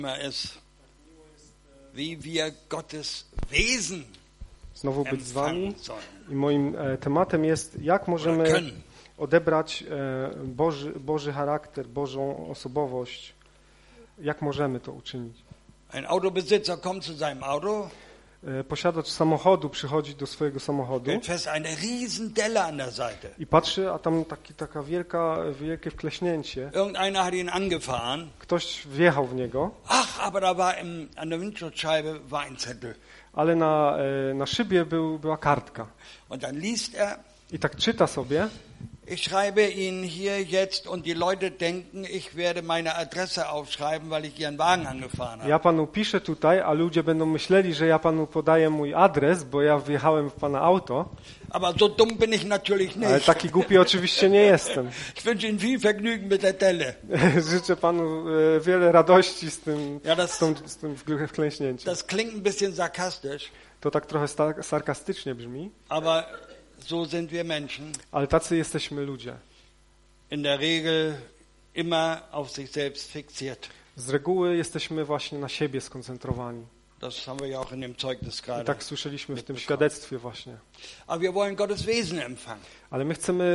ist, wie wir Gottes Wesen Znowu być z wami. empfangen sollen. I moim tematem jest, jak możemy Können. odebrać Boży charakter, Bożą osobowość. Jak możemy to uczynić? Ein Autobesitzer kommt zu seinem Auto, Posiadacz samochodu przychodzi do swojego samochodu stellt fest, eine Riesendelle an der Seite. i patrzy, a tam taka wielkie wkleśnięcie. Irgendeiner hat ihn angefahren. Ktoś wjechał w niego, Ach, aber da war an der Windschutzscheibe war ein Zettel. ale na szybie była kartka. Und dann liest er, I tak czyta sobie, ich schreibe Ihnen hier jetzt und die Leute denken, ich werde meine Adresse aufschreiben, weil ich Ihren Wagen angefahren habe. ja panu piszę tutaj, a ludzie będą myśleli, że ja panu podaję mój adres, bo ja wjechałem w pana auto, Aber so dumm bin ich natürlich ale nicht. taki głupi oczywiście nie jestem. Ich wünsche Ihnen viel Vergnügen mit der Delle. Życzę panu wiele radości Ja, z tym wklęśnięciem. das klingt ein bisschen sarkastisch, To tak trochę sarkastycznie brzmi, aber so sind wir Menschen. ale tacy jesteśmy ludzie. In der Regel immer auf sich selbst fixiert. Z reguły jesteśmy właśnie na siebie skoncentrowani. Das haben wir ja auch in dem Zeugnis I gerade. tak słyszeliśmy w tym świadectwie właśnie. Aber wir wollen Gottes Wesen empfangen. Ale my chcemy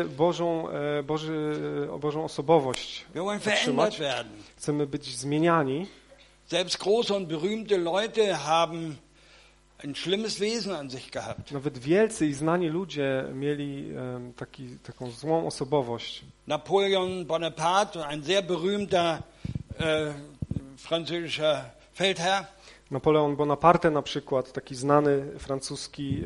Bożą osobowość Wir wollen verändert otrzymać. werden. Chcemy być zmieniani. Selbst große und berühmte Leute haben ein schlimmes Wesen an sich gehabt. Nawet wielcy i znani ludzie mieli taką złą osobowość. Napoleon Bonaparte, ein sehr berühmter französischer Feldherr, Napoleon Bonaparte na przykład, taki znany francuski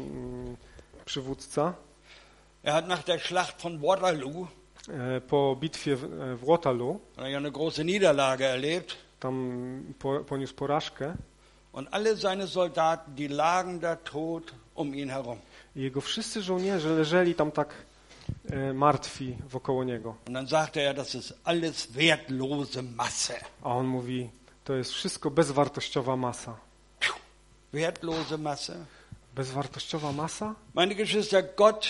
przywódca, er hat nach der Schlacht von Waterloo, po bitwie w Waterloo, hat er ja eine große Niederlage erlebt, tam poniósł porażkę und alle seine Soldaten, die lagen da tot um ihn herum. i jego wszyscy żołnierze leżeli tam tak martwi wokoło niego. Und dann sagte er, das ist alles wertlose Masse. A on mówi, to jest wszystko bezwartościowa masa. Wertlose Masse. Bezwartościowa masa? Meine Geschwister, Gott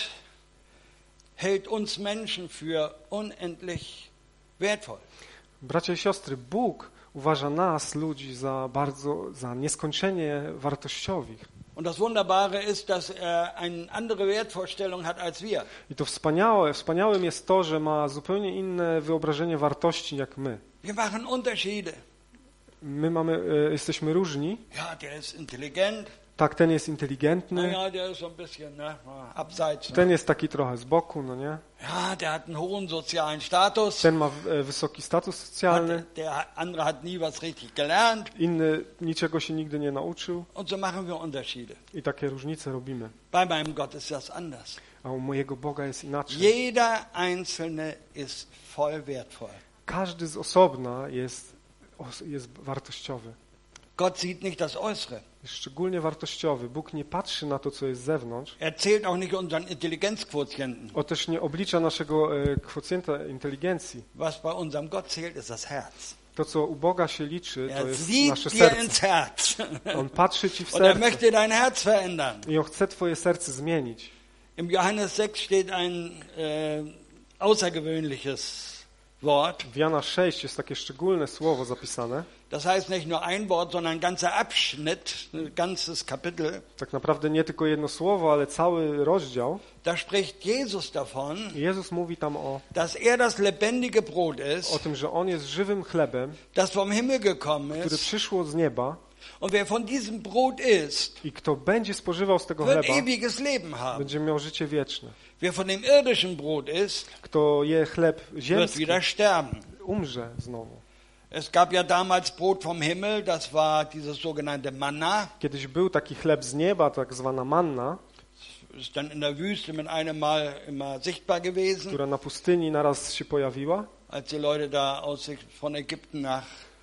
hält uns Menschen für unendlich wertvoll. Bracia i siostry, Bóg uważa nas, ludzi, za nieskończenie wartościowych. Und das Wunderbare ist, dass er eine andere Wertvorstellung hat als wir. I to wspaniałym jest to, że ma zupełnie inne wyobrażenie wartości jak my. Wir machen Unterschiede. My jesteśmy różni. Ja, der ist intelligent. Tak, ten jest inteligentny, Ja, der ist so ein bisschen abseits. ten jest taki trochę z boku, no nie? Ja, der hat einen hohen sozialen Status. Ten ma wysoki status socjalny, Der andere hat nie was richtig gelernt. inny niczego się nigdy nie nauczył Und so machen wir Unterschiede. i takie różnice robimy. Bei meinem Gott ist das anders. A u mojego Boga jest inaczej. Jeder Einzelne ist voll wertvoll. Każdy z osobna jest wartościowy. Gott sieht nicht das Äußere. Jest szczególnie wartościowy. Bóg nie patrzy na to, co jest z zewnątrz. Er zählt auch nicht unseren Intelligenzquotienten. On też nie oblicza naszego kwocjenta inteligencji. Was bei unserem Gott zählt, ist das Herz. To, co u Boga się liczy, to Er jest sieht nasze dir serce. ins Herz. On patrzy ci w Und er serce möchte dein Herz verändern. i on chce twoje serce zmienić. Im Johannes 6 steht ein außergewöhnliches Wort. W Jana 6 jest takie szczególne słowo zapisane. Das heißt nicht nur ein Wort, sondern ein ganzer Abschnitt, ein ganzes Kapitel. Tak naprawdę nie tylko jedno słowo, ale cały rozdział. Da spricht Jesus davon, I Jezus mówi tam dass er das lebendige Brot o ist, tym, że On jest żywym chlebem, das vom Himmel gekommen który ist. przyszło z nieba Und wer von diesem Brot isst, i kto będzie spożywał z tego wird chleba, ewiges Leben haben. będzie miał życie wieczne. Wer von dem irdischen Brot isst, Kto je chleb wird ziemski, wieder sterben. umrze znowu. Es gab ja damals Brot vom Himmel, das war dieses sogenannte Manna. Kiedyś był taki chleb z nieba, tak zwana manna, Ist dann in der Wüste mit einem Mal immer sichtbar gewesen, która na pustyni naraz się pojawiła, als die Leute da von Ägypten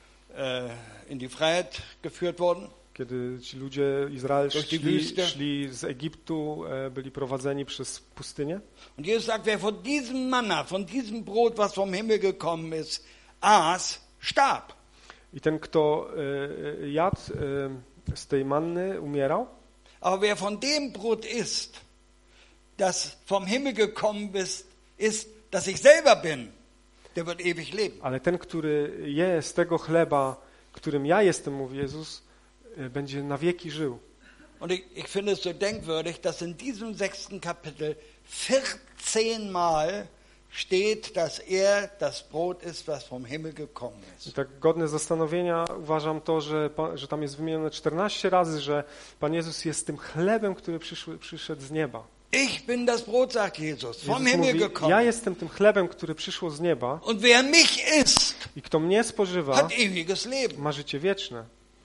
in die Freiheit geführt wurden. kiedy ci ludzie izraelscy Durch die Wüste. szli z Egiptu, byli prowadzeni przez pustynię. Und Jesus sagt, wer von diesem Manna, von diesem Brot, was vom Himmel gekommen ist, aß, starb. I ten, kto jadł z tej manny, umierał. Aber wer von dem Brot isst, das vom Himmel gekommen ist, das ich selber bin, der wird ewig leben. Ale ten, który je z tego chleba, którym ja jestem, mówi Jezus, będzie na wieki żył. Und ich finde es so denkwürdig, dass in diesem 6. Kapitel 14 Mal steht, dass das Brot ist, was vom Himmel gekommen I ist. tak godne zastanowienia uważam to, że tam jest wymienione 14 razy, że Pan Jezus jest tym chlebem, który przyszedł z nieba. Ich bin das Brot, sagt Jesus, vom Jezus Himmel mówi, ja gekommen. jestem tym chlebem, który przyszło z nieba Und wer mich isst, i kto mnie spożywa, hat ewiges Leben. ma życie wieczne.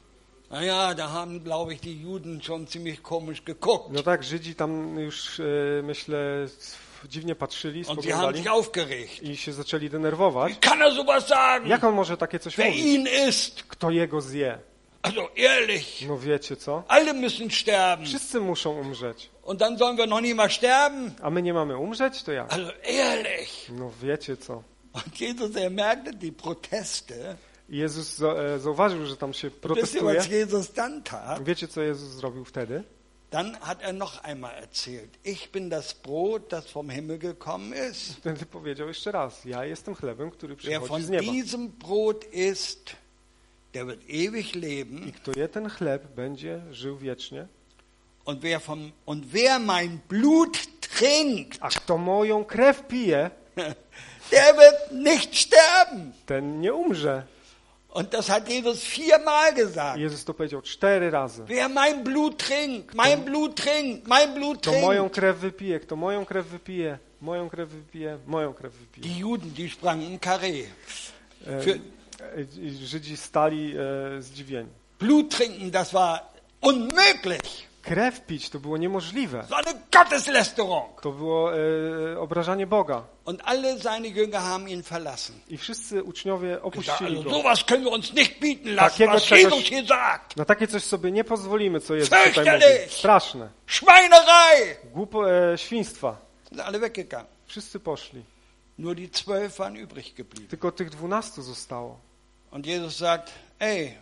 Naja, da haben, glaube ich, die Juden schon ziemlich komisch geguckt. No tak, Żydzi tam już, myślę, dziwnie patrzyli, Und sie haben spoglądali sich aufgeregt. i się zaczęli denerwować. Wie kann er sowas sagen? Jak on może takie coś Wer mówić? ihn isst. Kto jego zje? Also ehrlich, No wiecie co? alle müssen sterben. Wszyscy muszą umrzeć. Und dann sollen wir noch nicht mal sterben? A my nie mamy umrzeć? To jak? Also ehrlich. No wiecie co? Und Jesus, merkte die Proteste. I Jezus zauważył, że tam się Wisst ihr, protestuje. was Jesus dann tat? Wiecie, co Jezus zrobił wtedy? Dann hat er noch einmal erzählt, ich bin das Brot, das vom Himmel gekommen ist. Wtedy powiedział jeszcze raz, ja jestem chlebem, który Wer przychodzi von z nieba. diesem Brot isst, der wird ewig I leben. kto je ten chleb, będzie żył wiecznie. Und wer mein Blut trinkt, A kto moją krew pije, der wird nicht sterben. ten nie umrze. Und das hat Jesus 4-mal gesagt. Jezus to powiedział 4 razy. Wer mein Blut trinkt, mein Blut trinkt, mein Blut Kto moją trinkt. krew wypije, kto moją krew wypije, moją krew wypije, moją krew wypije. Die Juden, die sprangen im Karree. Für Żydzi stali zdziwieni. Blut trinken, das war unmöglich. Krew pić to było niemożliwe. Das war eine Gotteslästerung. To było obrażanie Boga. Und alle seine Jünger haben ihn verlassen. I wszyscy uczniowie opuścili Also go. sowas können wir uns nicht bieten lassen, Takiego was czegoś- Jesus hier sagt. Na takie coś sobie nie pozwolimy, co Jezus tutaj mówi. Fürchterlich! Straszne. Schweinerei! Świństwa. Sind alle weggegangen. Wszyscy poszli. Nur die 12 waren übrig geblieben. Tylko tych 12 zostało. Und Jesus sagt, ey,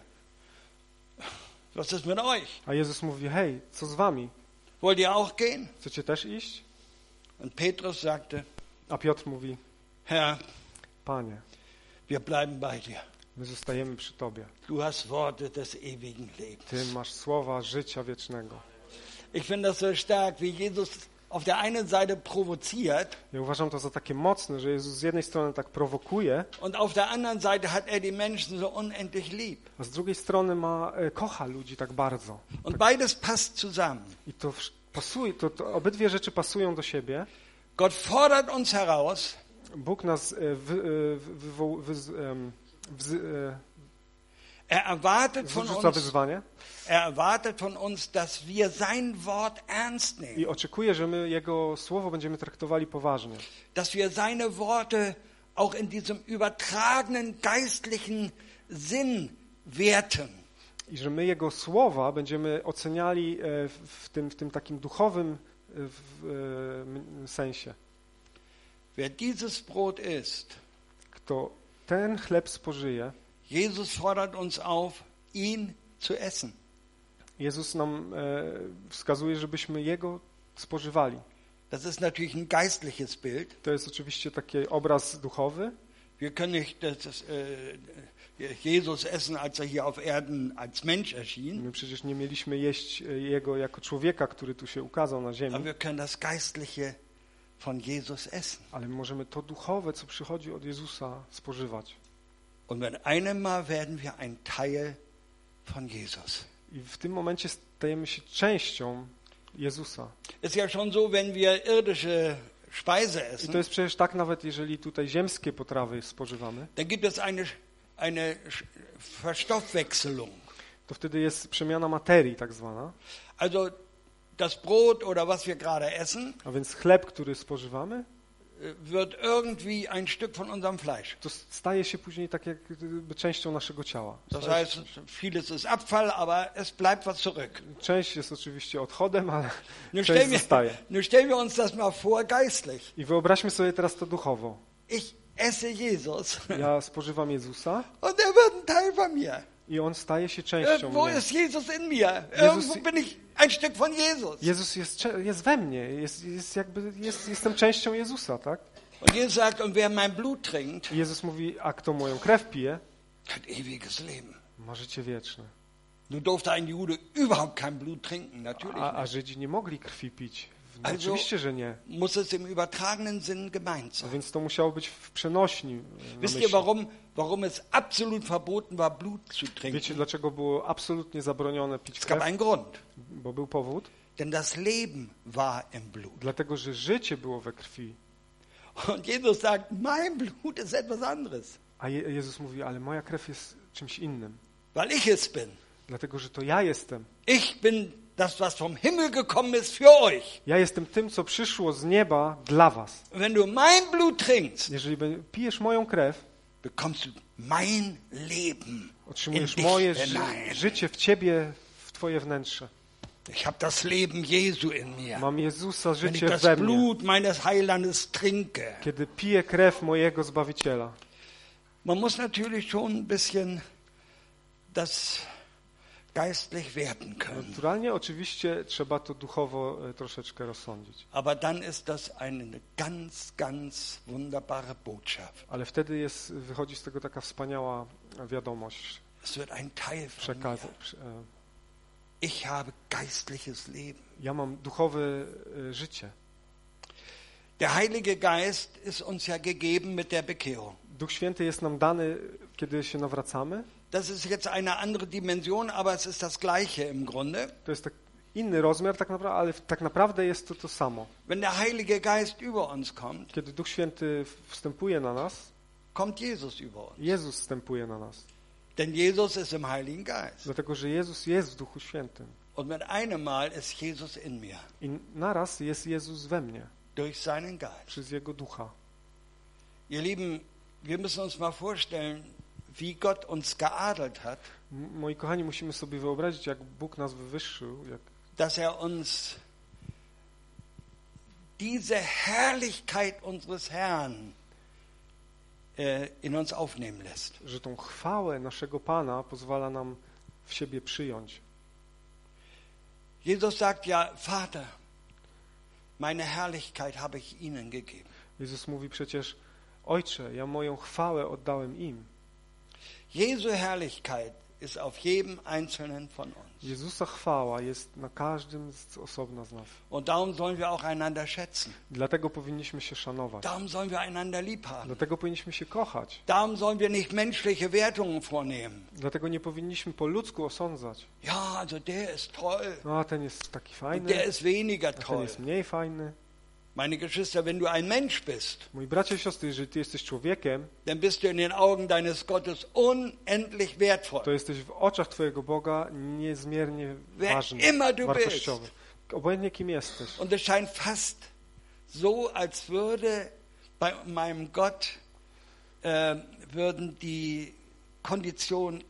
was ist mit euch? A Jezus mówi, hej, co z wami? Wollt ihr auch gehen? Chcecie też iść? Und Petrus sagte, A Piotr mówi, Herr, Panie, wir bleiben bei dir. my zostajemy przy Tobie. Du hast Worte des ewigen Lebens. Ty masz słowa życia wiecznego. Ich finde das so stark, wie Jesus auf der einen Seite provoziert Ja uważam to za takie mocne, że Jezus z jednej strony tak prowokuje, und auf der anderen Seite hat er die Menschen so unendlich lieb. a z drugiej strony kocha ludzi tak bardzo. Und beides passt zusammen. I to pasuje, to obydwie rzeczy pasują do siebie. Gott fordert uns heraus, Bóg nas er erwartet von uns, dass wir sein Wort ernst nehmen, i oczekuje, że my Jego słowo będziemy traktowali poważnie. dass wir seine Worte auch in diesem übertragenen geistlichen Sinn werten. I że my Jego słowa będziemy oceniali w tym takim duchowym sensie. Wer dieses Brot isst, Kto ten chleb spożyje, Jesus fordert uns auf, ihn zu essen. Jezus nam wskazuje, żebyśmy Jego spożywali. Das ist natürlich ein geistliches Bild. To jest oczywiście taki obraz duchowy. Wir können nicht Jesus essen, als er hier auf Erden als Mensch erschien, My przecież nie mieliśmy jeść Jego jako człowieka, który tu się ukazał na ziemi, aber wir können das Geistliche von Jesus essen. ale możemy to duchowe, co przychodzi od Jezusa, spożywać. Und mit einem Mal werden wir ein Teil von Jesus. I w tym momencie stajemy się częścią Jezusa. Ist ja schon so, wenn wir irdische Speise I essen, to jest przecież tak, nawet jeżeli tutaj ziemskie potrawy spożywamy, dann gibt es eine Verstoffwechselung. to wtedy jest przemiana materii tak zwana. Also das Brot oder was wir gerade essen, A więc chleb, który spożywamy, wird irgendwie ein Stück von unserem Fleisch. to staje się później tak jakby częścią naszego ciała. Das heißt, vieles ist Abfall, aber es bleibt was zurück. Część jest oczywiście odchodem, ale Nun część zostaje. stellen wir uns das mal vor geistlich. I wyobraźmy sobie teraz to duchowo. Ich esse Jesus Ja spożywam Jezusa und er wird ein Teil von mir. i On staje się częścią Irgendwo mnie. ist Jesus in mir. Irgendwo bin ich ein Stück von Jesus. Jezus jest we mnie, jestem częścią Jezusa, tak? Und Jesus sagt, und wer mein Blut trinkt, I Jezus mówi, a kto moją krew pije, hat ewiges Leben. ma życie wieczne. Nun durfte ein Jude überhaupt kein Blut trinken, natürlich A nicht. Żydzi nie mogli krwi pić. No, Also oczywiście, że nie. muss es im übertragenen Sinn gemeint A sein. więc to musiało być w przenośni. Wisst ihr, warum es absolut verboten war, Blut zu Wiecie, trinken? dlaczego było absolutnie zabronione pić Es gab krew? einen Grund. Bo był powód. Denn das Leben war im Blut. Dlatego, że życie było we krwi. Und Jesus sagt, mein Blut ist etwas anderes, A Jezus mówi, ale moja krew jest czymś innym. weil ich es bin. Dlatego, że to ja jestem. Ich bin das, was vom Himmel gekommen ist für euch. Ja jestem tym, co przyszło z nieba dla was. Wenn du mein Blut trinkst, Jeżeli pijesz moją krew, bekommst du mein Leben in otrzymujesz dich moje hinein. życie w ciebie, w twoje wnętrze. Ich habe das Leben Jesu in mir. Mam Jezusa Wenn ich życie das we mnie. Blut meines Heilandes trinke. Kiedy piję krew mojego Zbawiciela. Man muss natürlich schon ein bisschen das geistlich werten können. Naturalnie oczywiście trzeba to duchowo troszeczkę rozsądzić. Aber dann ist das eine ganz, ganz wunderbare Botschaft. Ale wtedy wychodzi z tego taka wspaniała wiadomość, Es wird ein Teil von przekaz. mir. Ich habe geistliches Leben. Ja mam duchowe życie. Der Heilige Geist ist uns ja gegeben mit der Bekehrung. Duch Święty jest nam dany, kiedy się nawracamy. Das ist jetzt eine andere Dimension, aber es ist das Gleiche im Grunde. To jest tak inny rozmiar tak naprawdę, ale tak naprawdę jest to samo. Wenn der Heilige Geist über uns kommt, Kiedy Duch Święty wstępuje na nas, kommt Jesus über uns. Jezus wstępuje na nas. Denn Jesus ist im Heiligen Geist. Dlatego, że Jezus jest w Duchu Świętym. Und mit einem Mal ist Jesus in mir, I naraz jest Jezus we mnie, durch seinen Geist. przez Jego Ducha. Ihr Lieben, wir müssen uns mal vorstellen, wie Gott uns geadelt hat, Moi kochani, musimy sobie wyobrazić, jak Bóg nas wywyższył, dass uns diese Herrlichkeit unseres Herrn in uns aufnehmen lässt. że tą chwałę naszego Pana pozwala nam w siebie przyjąć. Jesus sagt ja, Vater, meine Herrlichkeit habe ich ihnen gegeben. Jezus mówi przecież, Ojcze, ja moją chwałę oddałem im. Jesu Herrlichkeit ist auf jedem Einzelnen von uns. Jezusa chwała jest na każdym z osobna z nas. Und darum sollen wir auch einander schätzen. Dlatego powinniśmy się szanować. Darum sollen wir einander lieb haben. Dlatego powinniśmy się kochać. Darum sollen wir nicht menschliche Wertungen vornehmen. Dlatego nie powinniśmy po ludzku osądzać. Ja, also der ist toll, No, a ten jest taki und fajny, der ist weniger a ten toll. jest mniej fajny. Meine Geschwister, wenn du ein Mensch bist, Moi bracia i siostry, jeżeli ty jesteś człowiekiem, dann bist du in den Augen deines Gottes unendlich wertvoll. to jesteś w oczach twojego Boga niezmiernie Wer ważny, immer du wartościowy. Obojętnie kim jesteś. Und es scheint fast so, als würde bei meinem Gott würden die Konditionen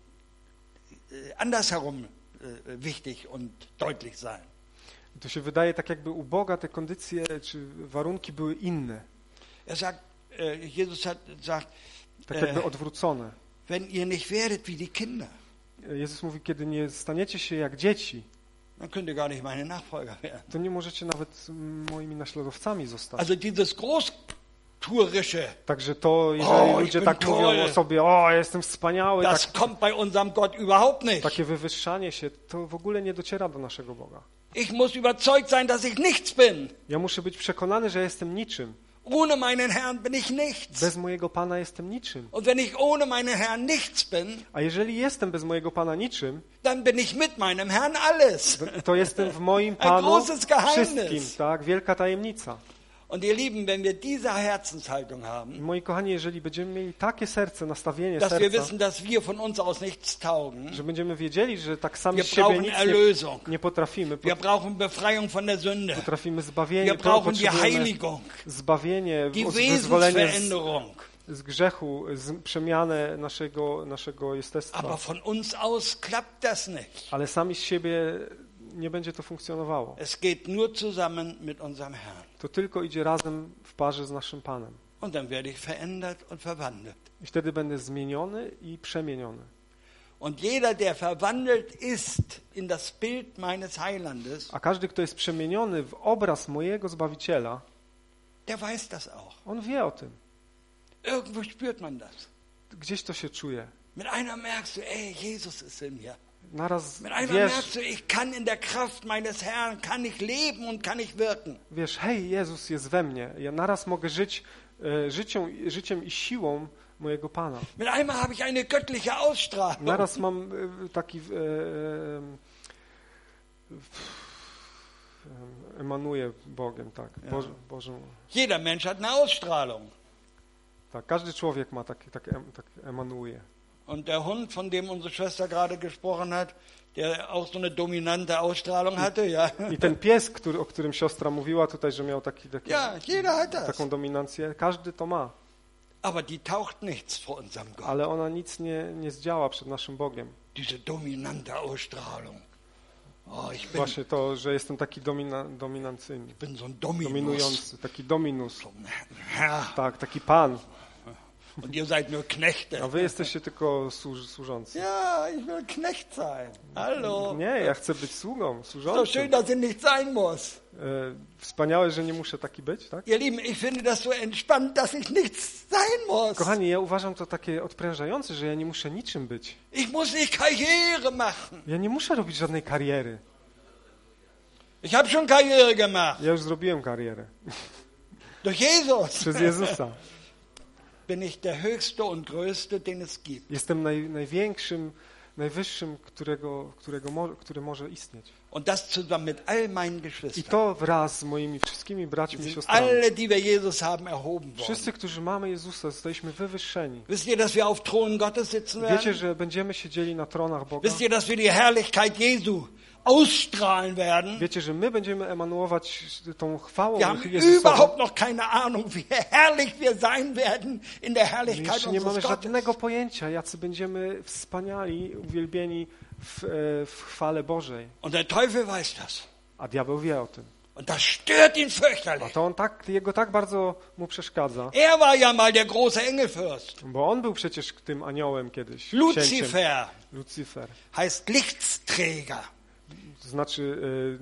andersherum wichtig und deutlich sein. To się wydaje tak, jakby u Boga te kondycje czy warunki były inne. Sagt, Jesus sagt, Tak jakby odwrócone. wenn ihr nicht werdet wie die Kinder, Jezus mówi, kiedy nie staniecie się jak dzieci, dann könnt ihr gar nicht meine Nachfolger werden. to nie możecie nawet moimi naśladowcami zostać. Also dieses Großtuerische, Także to, jeżeli O, ich ludzie bin tak toll. mówią o sobie, o, jestem wspaniały, das tak, kommt bei unserem Gott überhaupt nicht. takie wywyższanie się, to w ogóle nie dociera do naszego Boga. Ich muss überzeugt sein, dass ich nichts bin. Ja muszę być przekonany, że jestem niczym. Ohne meinen Herrn bin ich nichts. Bez mojego Pana jestem niczym. Und wenn ich ohne meinen Herrn nichts bin, A jeżeli jestem bez mojego Pana niczym, dann bin ich mit meinem Herrn alles. to jestem w moim Ein Panu großes Geheimnis. wszystkim, tak? Wielka tajemnica. Und ihr Lieben, wenn wir diese Herzenshaltung I haben, moi kochani, jeżeli będziemy mieli takie serce, nastawienie dass wir serca, wissen, dass wir von uns aus nichts taugen, że będziemy wiedzieli, że tak sami wir z siebie brauchen nic Erlösung, nie potrafimy. wir brauchen Befreiung von der Sünde, Potrafimy zbawienie, wir brauchen die potrzebujemy Heiligung, zbawienie, die wyzwolenie Wesensveränderung. z grzechu, przemianę naszego jestestwa. Aber von uns aus klappt das nicht. Ale sami z siebie nie będzie to funkcjonowało. Es geht nur zusammen mit unserem Herrn. To tylko idzie razem w parze z naszym Panem. Und dann werde ich verändert und verwandelt. I wtedy będę zmieniony i przemieniony. Und jeder, der verwandelt ist in das Bild meines Heilandes, A każdy, kto jest przemieniony w obraz mojego Zbawiciela, der weiß das auch. on wie o tym. Irgendwo spürt man das. Gdzieś to się czuje. Mit einmal merkst du, ey, Jesus ist in mir. Naraz Mit einmal wiesz, merkst du, ich kann in der Kraft meines Herrn, kann ich leben und kann ich wirken. wiesz, hej, Jezus jest we mnie. Ja naraz mogę żyć życiem i siłą mojego Pana. Mit einmal habe ich eine göttliche Ausstrahlung. Naraz mam taki emanuje Bogiem, tak. Bożą. Jeder Mensch hat eine Ausstrahlung. Tak, każdy człowiek ma tak emanuje. Und der Hund, von dem unsere Schwester gerade gesprochen hat, der auch so eine dominante Ausstrahlung hatte, ja. I ten pies, o którym siostra mówiła tutaj, że miał Ja, jeder hat das. taką dominancję, każdy to ma. Aber die taucht nichts vor unserem Gott. Ale ona nic nie zdziała przed naszym Bogiem. Diese dominante Ausstrahlung. Oh, ich bin, Właśnie to, że jestem taki dominancyjny, bin so ein Dominus. dominujący, taki dominus. So ein Herr. Tak, taki pan. Und ihr seid nur Knechte. A wy jesteście tylko służący. Ja, ich will Knecht sein. Hallo. Nie, ja chcę być sługą, So schön, służącym. dass ich nicht sein muss. Wspaniałe, że nie muszę taki być, tak? Ihr Lieben, ich finde das so entspannt, dass ich nichts sein muss. Kochani, ja uważam to takie odprężające, że ja nie muszę niczym być. Ich muss nicht Karriere machen. Ja nie muszę robić żadnej kariery. Ich habe schon Karriere gemacht. Ja już zrobiłem karierę. Durch Jesus Przez Jezusa. bin ich der Höchste und Größte, den es gibt. Jestem największym, najwyższym, który może istnieć. Und das zusammen mit all meinen I Geschwistern. to wraz z moimi wszystkimi braćmi i siostrami. Alle, die wir Jesus haben, erhoben worden. Wszyscy, którzy mamy Jezusa, zostaliśmy wywyższeni. Wisst ihr, dass wir auf Thronen Gottes sitzen Wiecie, werden? że będziemy siedzieli na tronach Boga? Wisst ihr, dass wir die Herrlichkeit Jesu ausstrahlen werden? Wiecie, że my będziemy emanuować tą chwałą Wir haben Jezusową. überhaupt noch keine Ahnung, wie herrlich wir sein werden in der Herrlichkeit Jeszcze nie mamy unseres Gottes. żadnego pojęcia, jacy będziemy wspaniali, uwielbieni w chwale Bożej. Und der Teufel weiß das. A diabeł wie o tym. Und das stört ihn A fürchterlich. to jego tak bardzo mu przeszkadza, Er war ja mal der große Engelfürst. bo on był przecież tym aniołem kiedyś. księciem. Luzifer Lucifer. heißt Lichtsträger. To znaczy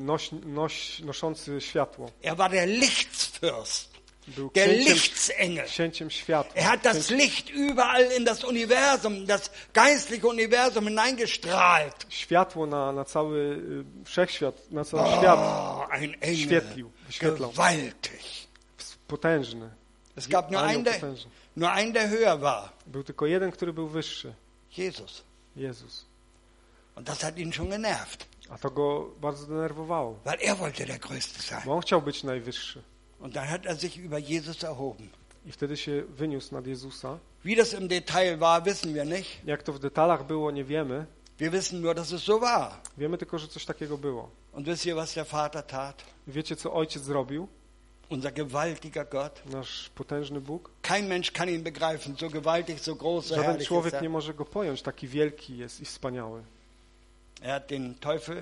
noszący światło. Er war der Lichtsfürst, Był der księciem, Lichtsengel. księciem światła. Er hat das Licht überall in das Universum, das geistliche Universum hineingestrahlt. Światło na cały wszechświat, na cały świat Oh, ein Engel, wyświetlał. gewaltig. Potężny. Es gab Anioł potężny. nur einen, der höher war, Był tylko jeden, który był wyższy. Jesus. Jezus. Und das hat ihn schon genervt, A to go bardzo denerwowało, weil er wollte der Größte sein. bo on chciał być najwyższy. Und dann hat er sich über Jesus erhoben. I wtedy się wyniósł nad Jezusa. Wie das im Detail war, wissen wir nicht. Jak to w detalach było, nie wiemy. Wir wissen nur, dass es so war. Wiemy tylko, że coś takiego było. Und wisst ihr, was der Vater tat? Wiecie, co Ojciec zrobił? Unser gewaltiger Gott. Nasz potężny Bóg. Kein Mensch kann ihn begreifen, so gewaltig, so groß, so Żaden herrlich ist człowiek er. nie może go pojąć, taki wielki jest i wspaniały. Er hat den Teufel,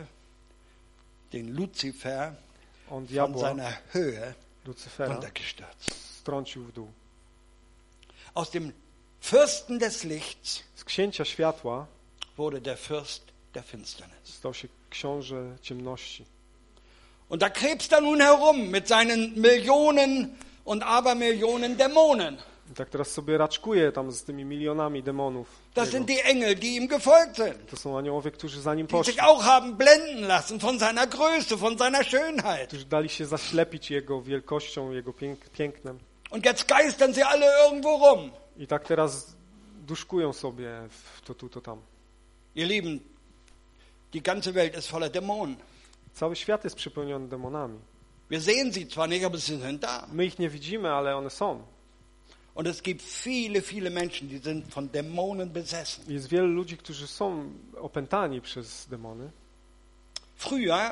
den Luzifer, On von diabła, seiner Höhe Lucyfera, runtergestürzt. strącił w dół. Aus dem Fürsten des Lichts Z księcia światła wurde der Fürst der Finsternis. stał się książę ciemności. Und da krebst er nun herum mit seinen Millionen und Abermillionen Dämonen. I tak teraz sobie raczkuje tam z tymi milionami demonów. Das jego. sind die Engel, die ihm gefolgt sind, To są aniołowie, którzy za nim die sich poszli, auch haben blenden lassen von seiner Größe, von seiner Schönheit. którzy dali się zaślepić jego wielkością, jego pięknem. Und jetzt geistern sie alle irgendwo rum. I tak teraz duszkują sobie to tu, to tam. Ihr Lieben, die ganze Welt ist voller Dämonen. Cały świat jest przepełniony demonami. Wir sehen sie zwar nicht, aber sie sind da. My ich nie widzimy, ale one są. Und es gibt viele, viele Menschen, die sind von Dämonen besessen. Jest wielu ludzi, którzy są opętani przez demony. Früher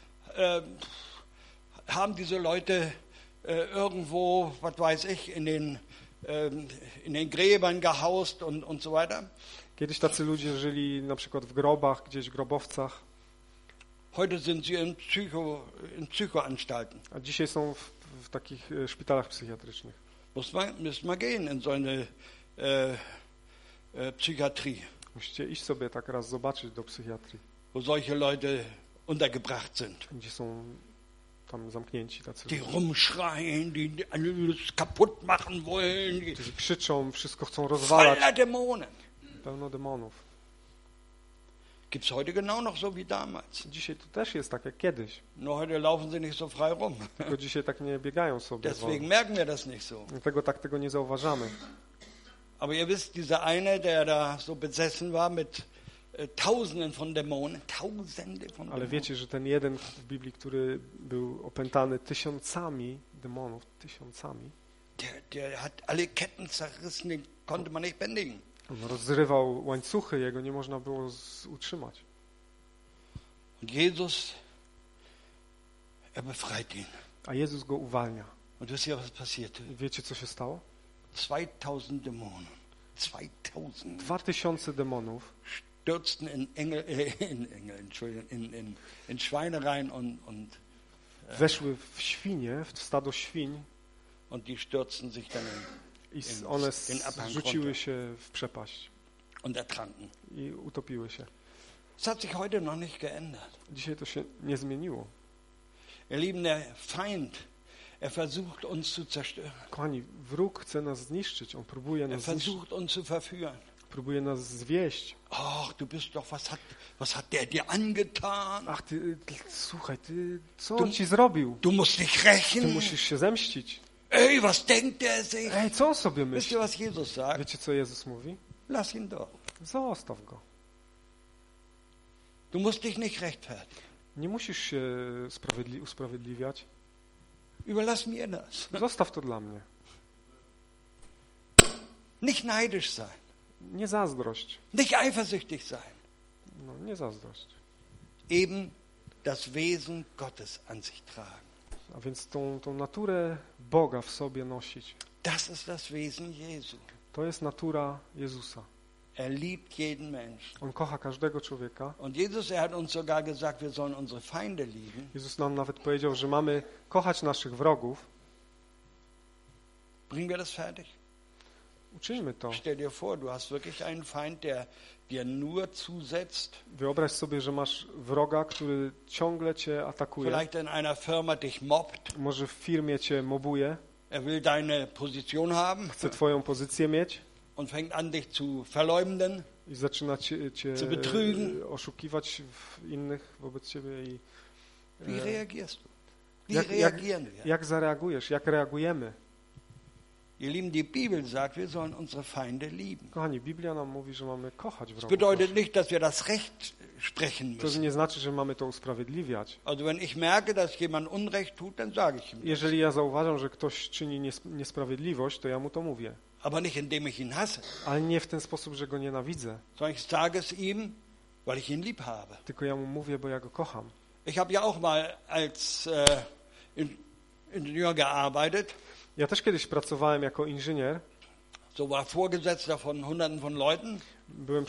haben diese Leute irgendwo, was weiß ich, in den Gräbern gehaust und so weiter. Kiedyś tacy ludzie żyli na przykład w grobach, gdzieś w grobowcach, Heute sind sie in Psychoanstalten. a dzisiaj są w takich szpitalach psychiatrycznych. Müssen wir gehen in so eine Psychiatrie, Musicie iść sobie tak raz zobaczyć do psychiatrii, wo solche Leute untergebracht sind. gdzie są tam zamknięci tacy Die ludzie, rumschreien, die alles kaputt machen wollen, die którzy krzyczą, wszystko chcą rozwalać. voller Dämonen. Pełno demonów. Gibt's heute genau noch so wie damals. Dzisiaj to też jest tak jak kiedyś. Nur heute laufen sie nicht so frei rum. Tylko dzisiaj tak nie biegają sobie. Deswegen merken wir das nicht so. Dlatego tak tego nie zauważamy. Aber ihr wisst, dieser eine, der da so besessen war mit Tausenden von Dämonen, Tausende von Ale Dämonen. wiecie, że ten jeden w Biblii, który był opętany tysiącami demonów, Der hat alle Ketten zerrissen, den konnte man nicht bändigen. on rozrywał łańcuchy, jego nie można było utrzymać. Und Jesus, befreit ihn. A Jezus go uwalnia. Und wisst ihr, was passierte? I wiecie, co się stało? 2000 Dämonen, 2000 2000 demonów stürzten in Schweine rein und weszły w świnie, w stado świń die stürzten sich dann i one rzuciły się w przepaść und ertranken. i utopiły się. Das hat sich heute noch nicht geändert. Dzisiaj to się nie zmieniło. Ihr Lieben, der Feind, versucht uns zu zerstören. Kochani, wróg chce nas zniszczyć, on próbuje nas zniszczyć, Versucht uns zu verführen. próbuje nas zwieść. Ach, du bist doch, was hat der dir angetan? Ach, słuchaj, co on ci zrobił? Du musst dich Ty rächen. musisz się zemścić. Ey, was denkt der sich? Ej, co on sobie Wisst myśli? ihr, was Jesus sagt? Wiecie, co Jezus mówi? Lass ihn doch. Zostaw go. Du musst dich nicht rechtfertigen. Nie musisz się usprawiedliwiać. Überlass mir das. Zostaw to dla mnie. Nicht neidisch sein. Nie zazdrość. Nicht eifersüchtig sein. No, nie zazdrość. Eben das Wesen Gottes an sich tragen. A więc tą naturę Boga w sobie nosić. Das ist das Wesen Jesu. To jest natura Jezusa. Liebt jeden Menschen. On kocha każdego człowieka. Und Jesus, hat uns sogar gesagt, wir sollen unsere Feinde lieben. Jezus nam nawet powiedział, że mamy kochać naszych wrogów. Bringen wir das fertig? Uczyńmy to. Stell dir vor, du hast wirklich einen Feind, der dir nur zusetzt. Wyobraź sobie, że masz wroga, który ciągle cię atakuje. Vielleicht in einer Firma dich mobbt. Może w firmie cię mobuje. Will deine Position haben. Chce twoją pozycję mieć. Und fängt an, dich zu verleumden. I zaczyna cię oszukiwać w innych wobec ciebie. I, Wie reagierst du? Wie reagieren wir? Jak zareagujesz? Jak reagujemy? Ihr Lieben, die Bibel sagt, wir sollen unsere Feinde lieben. Kochani, Biblia nam mówi, że mamy kochać Das wrogów. bedeutet nicht, dass wir das Recht sprechen To müssen. nie znaczy, że mamy to usprawiedliwiać. Also wenn ich merke, dass jemand Unrecht tut, dann sage ich ihm das. Jeżeli ja zauważam, że ktoś czyni niesprawiedliwość, to ja mu to mówię. Aber nicht indem ich ihn hasse, Ale nie w ten sposób, że go nienawidzę. sondern ich sage es ihm, weil ich ihn lieb habe. Tylko ja mu mówię, bo ja go kocham. Ich habe ja auch mal als Ingenieur gearbeitet. Ja też kiedyś pracowałem jako inżynier. So war Vorgesetzter von Hunderten von Leuten. Byłem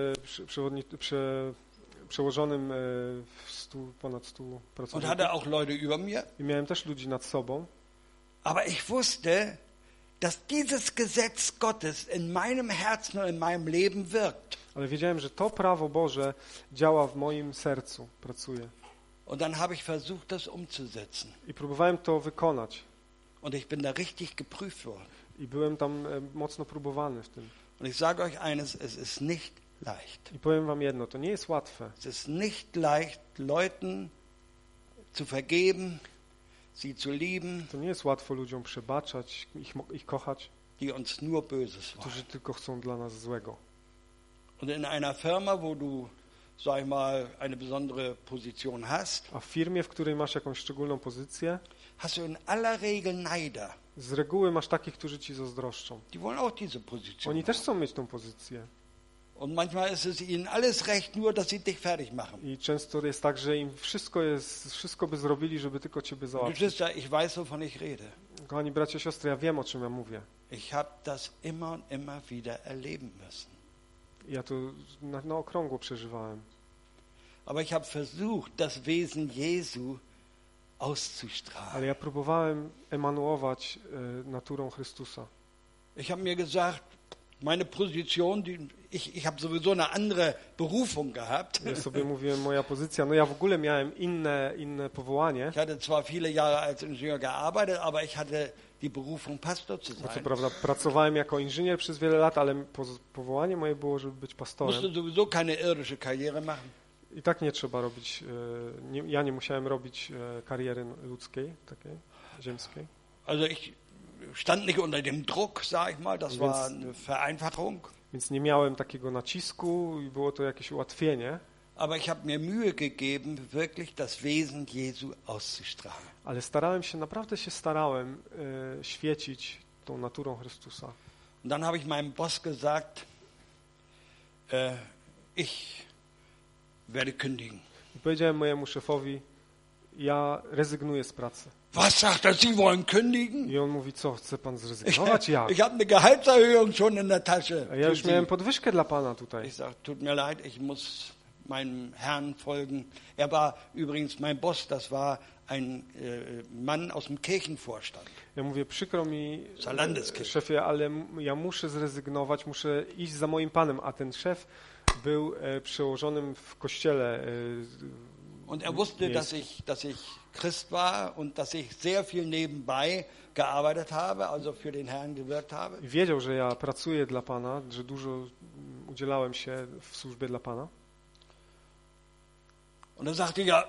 przełożonym w ponad 100 Und pracowników. hatte auch Leute über mir. I miałem też ludzi nad sobą. Aber ich wusste, dass dieses Gesetz Gottes in meinem Herzen und in meinem Leben wirkt. Ale wiedziałem, że to prawo Boże działa w moim sercu, pracuje. Und dann habe ich versucht, das umzusetzen. I próbowałem to wykonać. Und ich bin da richtig geprüft worden. I byłem tam mocno próbowany w tym. Und ich sage euch eines, es ist nicht leicht. I powiem wam jedno, to nie jest łatwe. Es ist nicht leicht, Leuten zu vergeben, sie zu lieben, To nie jest łatwo ludziom przebaczać, ich kochać, die uns nur Böses wollen. którzy tylko chcą dla nas złego. Und in einer Firma, wo du, sag ich mal, eine besondere Position hast, A w firmie, w której masz jakąś szczególną pozycję, hast du in aller Regel Neider. z reguły masz takich, którzy ci zazdroszczą. Die wollen auch diese Position. Oni też chcą mieć tą pozycję. Und manchmal ist es ihnen alles recht, nur dass sie dich fertig machen. I często jest tak, że im wszystko by zrobili, żeby tylko ciebie załatwić. Geschwister, ich weiß, wovon ich rede. Kochani bracia, siostry, ja wiem, o czym ja mówię. Ich habe das immer und immer wieder erleben müssen. Ja to na okrągło przeżywałem. Aber ich habe versucht, das Wesen Jesu auszustrahlen. Ale ja próbowałem emanuować naturą Chrystusa. Ich habe mir gesagt, meine Position, ich habe sowieso eine andere Berufung gehabt. Ja sobie mówiłem, moja pozycja, no ja w ogóle miałem inne powołanie. Ich hatte zwar viele Jahre als Ingenieur gearbeitet, aber ich hatte die Berufung, Pastor zu Bo co sein. prawda pracowałem jako inżynier przez wiele lat, ale powołanie moje było, żeby być pastorem. Musste sowieso keine irdische Karriere machen. I tak nie trzeba robić, ja nie musiałem robić kariery ludzkiej, takiej, ziemskiej. Also ich stand nicht unter dem Druck, sag ich mal, das war eine Vereinfachung. Więc nie miałem takiego nacisku i było to jakieś ułatwienie. Aber ich habe mir Mühe gegeben, wirklich das Wesen Jesu auszustrahlen. Ale naprawdę się starałem świecić tą naturą Chrystusa. Und dann habe ich meinem Boss gesagt, ich werde kündigen. I powiedziałem mojemu szefowi, ja rezygnuję z pracy. Was sagt er, Sie wollen kündigen? I on mówi, co, chce pan zrezygnować? Jak? Ich habe eine Gehaltserhöhung schon in der Tasche. A ja już miałem podwyżkę dla pana tutaj. Ich sage, tut mir leid, ich muss meinem Herrn folgen. Er war übrigens mein Boss, das war ein Mann aus dem Kirchenvorstand. Ja mówię, przykro mi, Landeskirche. szefie, ale ja muszę zrezygnować, muszę iść za moim panem, a ten szef był przełożonym w kościele. Und er wusste, dass ich Christ war und dass ich sehr viel nebenbei gearbeitet habe, also für den Herrn gewirkt habe. I wiedział, że ja pracuję dla pana, że dużo udzielałem się w służbie dla pana. Und er sagte, ja,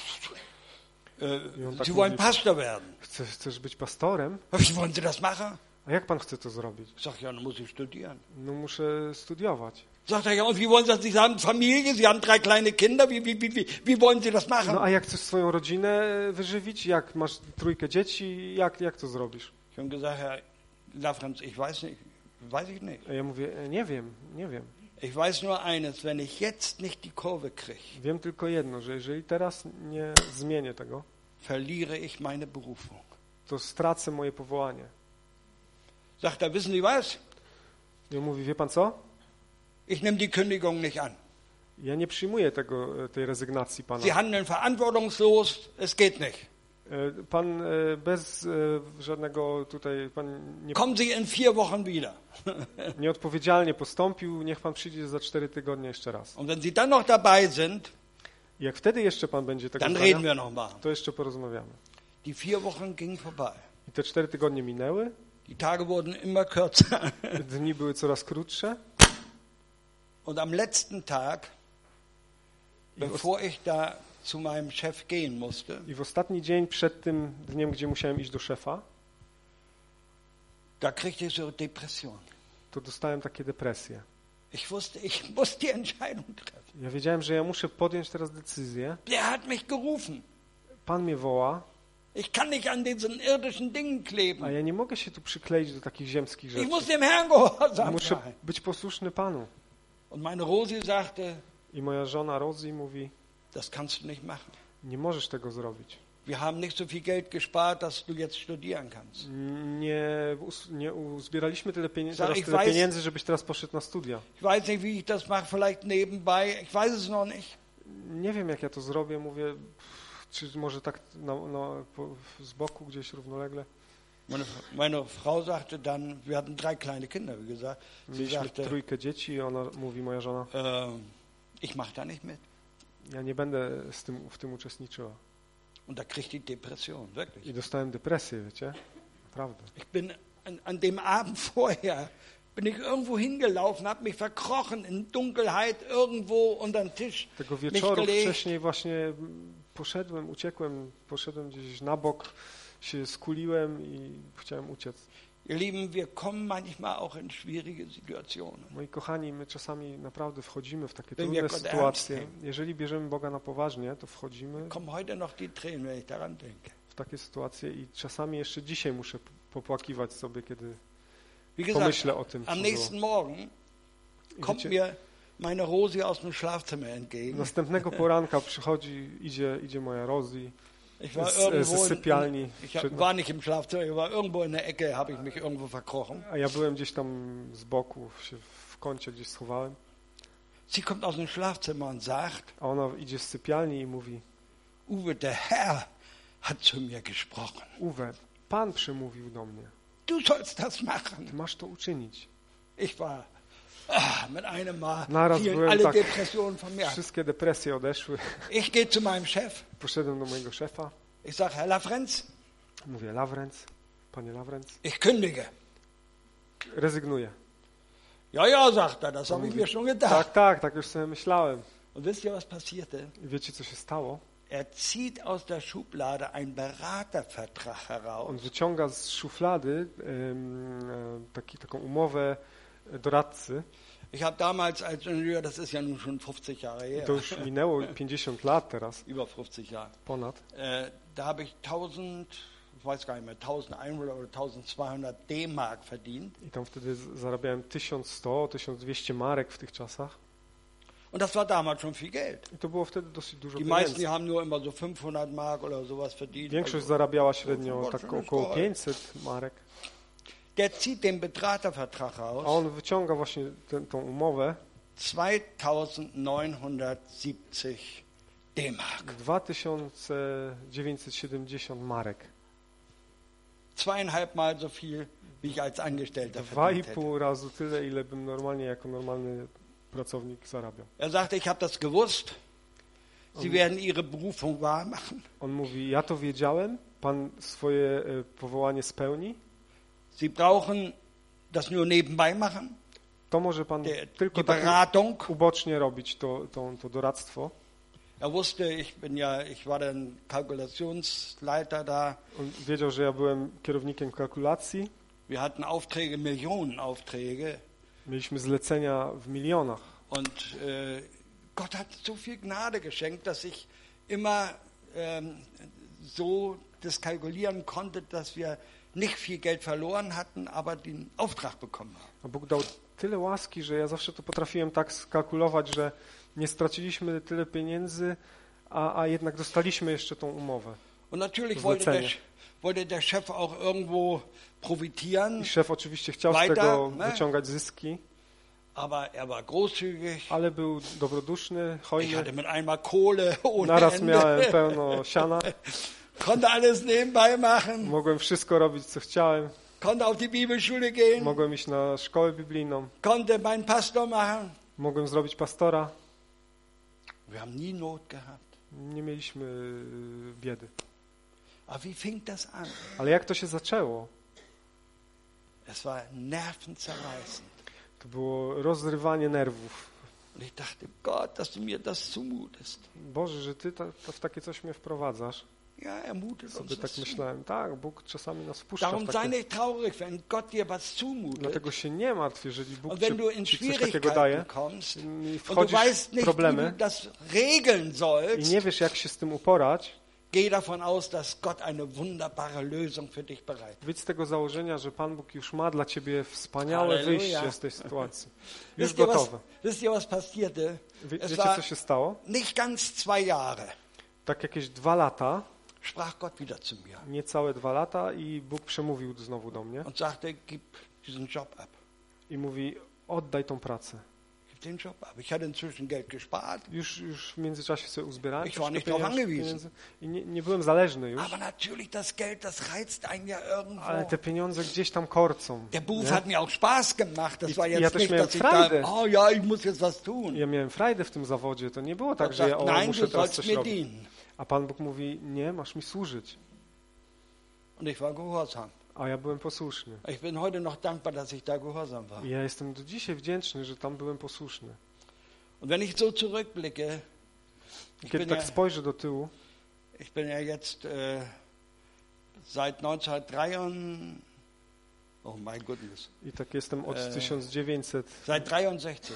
tak Sie wollen mówi, Pastor werden. Chcesz być pastorem? Wie wollen Sie das machen? A jak pan chce to zrobić? Ich sage, ja, dann muss ich studieren. No muszę studiować. Sagt er, ja, und wie wollen Sie das? Sie haben Familie, Sie haben 3 kleine Kinder, wie wollen Sie das machen? No a jak chcesz swoją rodzinę wyżywić? Jak masz 3 dzieci? Jak to zrobisz? Ich habe gesagt, Herr Lafrenz, ich weiß ich nicht. A ja mówię, nie wiem. Ich weiß nur eines, wenn ich jetzt nicht die Kurve kriege, Wiem tylko jedno, że jeżeli teraz nie zmienię tego, verliere ich meine Berufung. to stracę moje powołanie. Sagt er, wissen Sie was? I on mówi, wie pan co? Ich nehme die Kündigung nicht an. Ja nie przyjmuję tej rezygnacji pana. Sie handeln verantwortungslos, es geht nicht. Pan bez żadnego tutaj, pan Kommen Sie in 4 Wochen wieder. nieodpowiedzialnie postąpił, niech pan przyjdzie za 4 tygodnie jeszcze raz. Und wenn Sie dann noch dabei sind, I jak wtedy jeszcze pan będzie tego dann zdania, reden wir noch mal. to jeszcze porozmawiamy. Die 4 Wochen gingen vorbei. I te 4 tygodnie minęły, Die Tage wurden immer kürzer. dni były coraz krótsze Und am letzten Tag, bevor ich da zu meinem Chef gehen musste, i w ostatni dzień przed tym dniem, gdzie musiałem iść do szefa, da kriegte ich so Depression. to dostałem takie depresje. Ich wusste, ich muss die Entscheidung treffen. Ja wiedziałem, że ja muszę podjąć teraz decyzję. Der hat mich gerufen. Pan mnie woła, Ich kann nicht an diesen irdischen Dingen kleben. a ja nie mogę się tu przykleić do takich ziemskich Ich rzeczy. muss dem Herrn gehorsam Muszę sein. być posłuszny Panu. Und meine Rosi sagte, I moja żona Rosie mówi, das kannst du nicht machen. nie możesz tego zrobić. Wir haben nicht so viel Geld gespart, dass du jetzt studieren kannst. Nie uzbieraliśmy tyle Sag, ich tyle weiß- pieniędzy, żebyś teraz poszedł na studia. Ich weiß nicht, wie ich das mache, vielleicht nebenbei. Ich weiß es noch nicht. Nie wiem, jak ja to zrobię, mówię, czy może tak z boku gdzieś równolegle. Meine Frau sagte dann, wir hatten 3 kleine Kinder, wie gesagt. Sie Mieliśmy sagte, 3 dzieci i ona mówi, moja żona, ich mache da nicht mit. ja nie będę w tym uczestniczyła. Und da kriegte ich Depression, wirklich. I dostałem depresję, wiecie? Naprawdę. Ich bin an dem Abend vorher, bin ich irgendwo hingelaufen, habe mich verkrochen in Dunkelheit irgendwo unter den Tisch. Tego mich wieczoru gelegt. wcześniej właśnie poszedłem gdzieś na bok, się skuliłem i chciałem uciec. Ihr Lieben, wir kommen manchmal auch in schwierige Situationen. Moi kochani, my czasami naprawdę wchodzimy w takie Wenn wir trudne Gott sytuacje. ernst nehmen. Jeżeli bierzemy Boga na poważnie, to wchodzimy Kommen heute noch die Tränen, wenn ich daran denke. w takie sytuacje i czasami jeszcze dzisiaj muszę popłakiwać sobie, kiedy Wie gesagt, pomyślę o tym, am co nächsten Morgen I kommt wiecie, mir meine Rosi aus dem Schlafzimmer entgegen. następnego poranka idzie moja Rosie Ich war z irgendwo, sypialni, war nicht im Schlafzimmer, ich war irgendwo in der Ecke, habe ich mich irgendwo verkrochen. a ja byłem gdzieś tam z boku, się w kącie gdzieś schowałem, Sie kommt aus dem Schlafzimmer und sagt, a ona idzie z sypialni i mówi, Uwe, der Herr hat zu mir gesprochen. Uwe, Pan przemówił do mnie, Du sollst das machen. ty masz to uczynić. Ich war mit einem Mal Naraz fielen byłem alle tak, Depressionen von mir. wszystkie depresje odeszły. Ich gehe zu meinem Chef. Poszedłem do mojego szefa, Ich sage, Herr Lafrenz, mówię, Lawrenz, Panie Lawrenz, ich kündige. rezygnuję. Ja, ja, sagt er, das habe ich mir schon gedacht. Tak już sobie myślałem. Und wisst ihr, was passierte? I wiecie, co się stało? Er zieht aus der Schublade einen Beratervertrag On heraus. wyciąga z szuflady taką umowę doradcy. Ich habe damals als Ingenieur, das ist ja nun schon 50 Jahre her, To już minęło 50 lat teraz, über 50 Jahre, ponad. da habe ich 1000, ich weiß gar nicht mehr, 1100 oder 1200 D-Mark verdient. I tam wtedy zarabiałem 1100, 1200 marek w tych czasach. Und das war damals schon viel Geld. I to było wtedy dosyć dużo Die meisten, pieniędzy. die haben nur immer so 500 Mark oder sowas verdient. Większość Also, zarabiała średnio tak około 500 marek. der zieht den Beratervertrag A raus, on wyciąga właśnie tą umowę 2970 D-Mark. 2970 marek. 2,5 Mal so viel, wie ich als Angestellter verdient hätte. 2,5 razu tyle, ile bym normalnie jako normalny pracownik zarabiał. Er sagte, ich habe das gewusst. Sie werden Ihre Berufung wahr machen. On mówi, ja to wiedziałem, Pan swoje powołanie spełni, Sie brauchen das nur nebenbei machen, to może Pan die tylko tak Beratung. ubocznie robić to doradztwo. Er wusste, ich war dann Kalkulationsleiter da. On wiedział, że ja byłem kierownikiem kalkulacji, Wir hatten Aufträge, Millionenaufträge. mieliśmy zlecenia w milionach. Und Gott hat so viel Gnade geschenkt, dass ich immer so das kalkulieren konnte, dass wir nicht viel Geld verloren hatten, aber den Auftrag bekommen haben. A Bóg dał tyle łaski, że ja zawsze to potrafiłem tak skalkulować, że nie straciliśmy tyle pieniędzy, a jednak dostaliśmy jeszcze tą umowę. Und natürlich Zlecenie. wollte der Chef auch irgendwo profitieren, I szef oczywiście chciał z Weiter, tego ne? wyciągać zyski, aber er war großzügig. ale był dobroduszny, Ich hojny. hatte mit einmal Kohle ohne Naraz Ende. miałem pełno siana, Konnte alles nebenbei machen, mogłem wszystko robić, co chciałem. konnte auf die Bibelschule gehen, Mogłem iść na szkołę biblijną, konnte meinen Pastor machen. mogłem zrobić pastora. Wir haben nie Not gehabt. Nie mieliśmy biedy. Aber wie fing das an? Ale jak to się zaczęło? Es war nervenzerreißend. To było rozrywanie nerwów. Und ich dachte, Gott, dass du mir das zumutest. Boże, że Ty w takie coś mnie wprowadzasz. Ja, er mutet uns Sobie das tak zu. myślałem, tak, Bóg czasami nas wpuszcza Darum w sei takie... nicht traurig, wenn Gott dir was zumutet. Dlatego się nie martw, jeżeli Bóg Und wenn du in ci coś takiego daje Schwierigkeiten kommst i und du wchodzisz weißt w nicht, wie problemy du das regeln i sollst, nie wiesz, jak się z tym uporać, geh davon aus, dass Gott eine wunderbare Lösung für dich bereit hat. wyjdź z tego założenia, że Pan Bóg już ma dla ciebie wspaniałe Halleluja. wyjście z tej sytuacji. Już Wisst gotowe. ihr, was passierte? Es Wiecie, war co się stało? nicht ganz 2 Jahre, Tak jakieś 2 lata, sprach Gott wieder zu mir niecałe 2 lata i Bóg przemówił znowu do mnie und sagte, gib diesen Job ab. i mówi, oddaj tą pracę. Gib den Job ab. Ich hatte inzwischen Geld gespart, Już w międzyczasie sobie uzbierałem Ich war troszkę nicht drauf angewiesen. pieniędzy i nie byłem zależny już, aber natürlich das Geld, das reizt einen ja irgendwo. ale te pieniądze gdzieś tam korcą. Der Beruf nie? hat mir auch Spaß gemacht. Das war Ja jetzt też nicht, miałem dass ich Freude. da, oh ja, ich muss jetzt was tun. Ja miałem frajdę w tym zawodzie, to nie było tak, Gott że ja sagt, nein, muszę du teraz sollst coś mir robić. dienen. A Pan Bóg mówi, nie, masz mi służyć. Und ich war gehorsam. A ja byłem posłuszny. Ich bin heute noch dankbar, dass ich da gehorsam war. I ja jestem do dzisiaj wdzięczny, że tam byłem posłuszny. Und wenn ich so zurückblicke, Kiedy bin tak ja- spojrzę do tyłu, ich bin ja jetzt seit 1963, oh my goodness, i tak jestem od seit 1963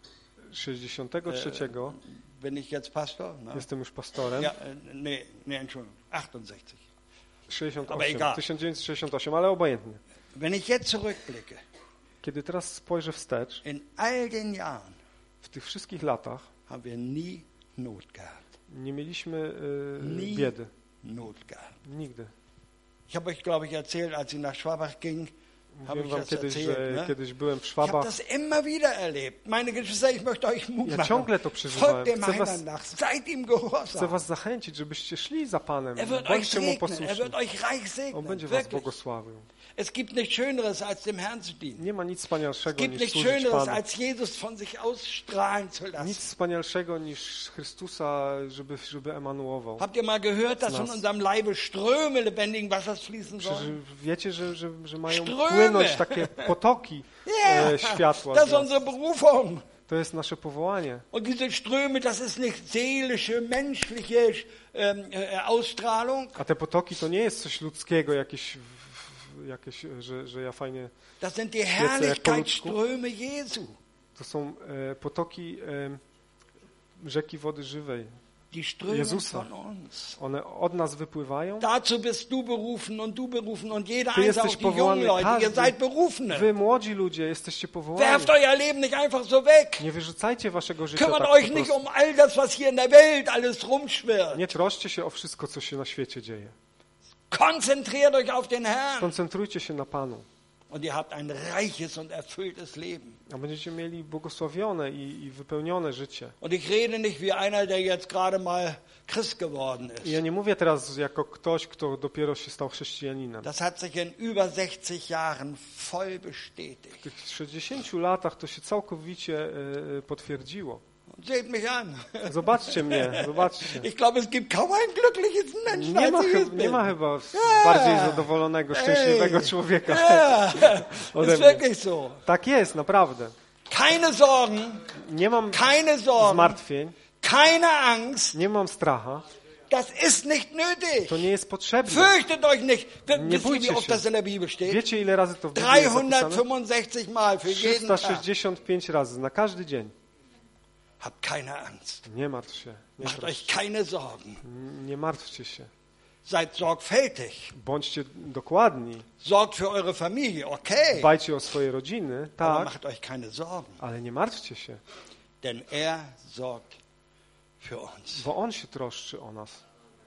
63 bin ich jetzt Pastor. Ne? jestem już pastorem. Ja, nee, Entschuldigung, 68. 68, Aber egal. 1968, ale obojętnie. Wenn ich jetzt zurückblicke, Kiedy teraz spojrzę wstecz, in all den Jahren w tych wszystkich latach haben wir nie Not gehabt. nie mieliśmy Nie. biedy. Not gehabt. Nigdy. Ich habe euch, glaube ich, erzählt, als ich nach Schwabach ging, Mówiłem wam kiedyś, że kiedyś byłem w Ich habe Szwabach. das immer wieder erlebt. Meine Geschwister, ich möchte euch Mut Ja machen. ciągle to przeżywałem. Folgt dem Heiland nach, seid ihm Chcę gehorsam. was zachęcić, żebyście szli za Panem. Er wird euch Bądźcie Mu segnen, er posłuszni. wird euch reich On segnen. będzie was Wirklich. błogosławił. Es gibt nichts Schöneres, als dem Herrn zu dienen. Nie ma nic Es wspanialszego gibt niż nichts służyć Schöneres, Panu. als Jesus von sich ausstrahlen zu Nic lassen. wspanialszego niż Chrystusa, żeby emanuował. Habt ihr mal gehört, dass von unserem Leibe Ströme lebendigen Wassers fließen sollen? Wiecie, że mają Ströme. płynąć takie potoki światła. Das z ist nas. unsere Berufung. To jest nasze powołanie. Und diese Ströme, das ist nicht seelische, menschliche Ausstrahlung. A te potoki to nie jest coś ludzkiego, jakieś że ja fajnie... Das sind die jak po ludzku. Herrlichkeitsströme Jesu. To są potoki rzeki wody żywej. Die Ströme Jezusa. von uns. One od nas wypływają. Dazu bist du berufen und jeder Ty Einzelne, auch jesteś die jungen powołany, Leute, ihr seid każdy. berufene. Wy, młodzi ludzie, jesteście powołani. Werft euer Leben nicht einfach so weg. Nie wyrzucajcie waszego życia Kümmert tak euch po nicht prostu. um all das, was hier in der Welt alles rumschwirrt. Nie troszcie się o wszystko, co się na świecie dzieje. Konzentriert euch auf den Herrn. Koncentrujcie się na Panu. Und ihr habt ein reiches und erfülltes Leben. A będziecie mieli błogosławione i wypełnione życie. Und ich rede nicht wie einer, der jetzt gerade mal Christ geworden ist. I ja nie mówię teraz jako ktoś, kto dopiero się stał chrześcijaninem. Das hat sich in über 60 Jahren voll bestätigt. W tych 60 latach to się całkowicie potwierdziło. Seht mich an. Zobaczcie mnie, zobaczcie. Ich glaube, es gibt kaum ein glückliches Menschen, als ich es Nie bin. ma chyba bardziej zadowolonego, szczęśliwego człowieka Ja, ode ist mnie. wirklich so. Tak jest, naprawdę. Keine Sorgen, Nie mam keine Sorgen, zmartwień, keine Angst. nie mam stracha. Das ist nicht nötig. To nie jest potrzebne. Fürchtet euch nicht. Nie Wisst ihr, bójcie wie oft się. das in der Bibel steht? Wiecie, ile razy to w Biblii jest zapisane? 365 Mal für jeden Tag. 365 razy, na każdy dzień. Habt keine Angst. Nie martw się, nie Macht troszcz. euch keine Sorgen. Nie martwcie się. Seid sorgfältig. Bądźcie dokładni. Sorgt für eure Familie, okay. Dbajcie o swoje rodziny, Aber tak, macht euch keine Sorgen. ale nie martwcie się, Denn er sorgt für uns. bo On się troszczy o nas.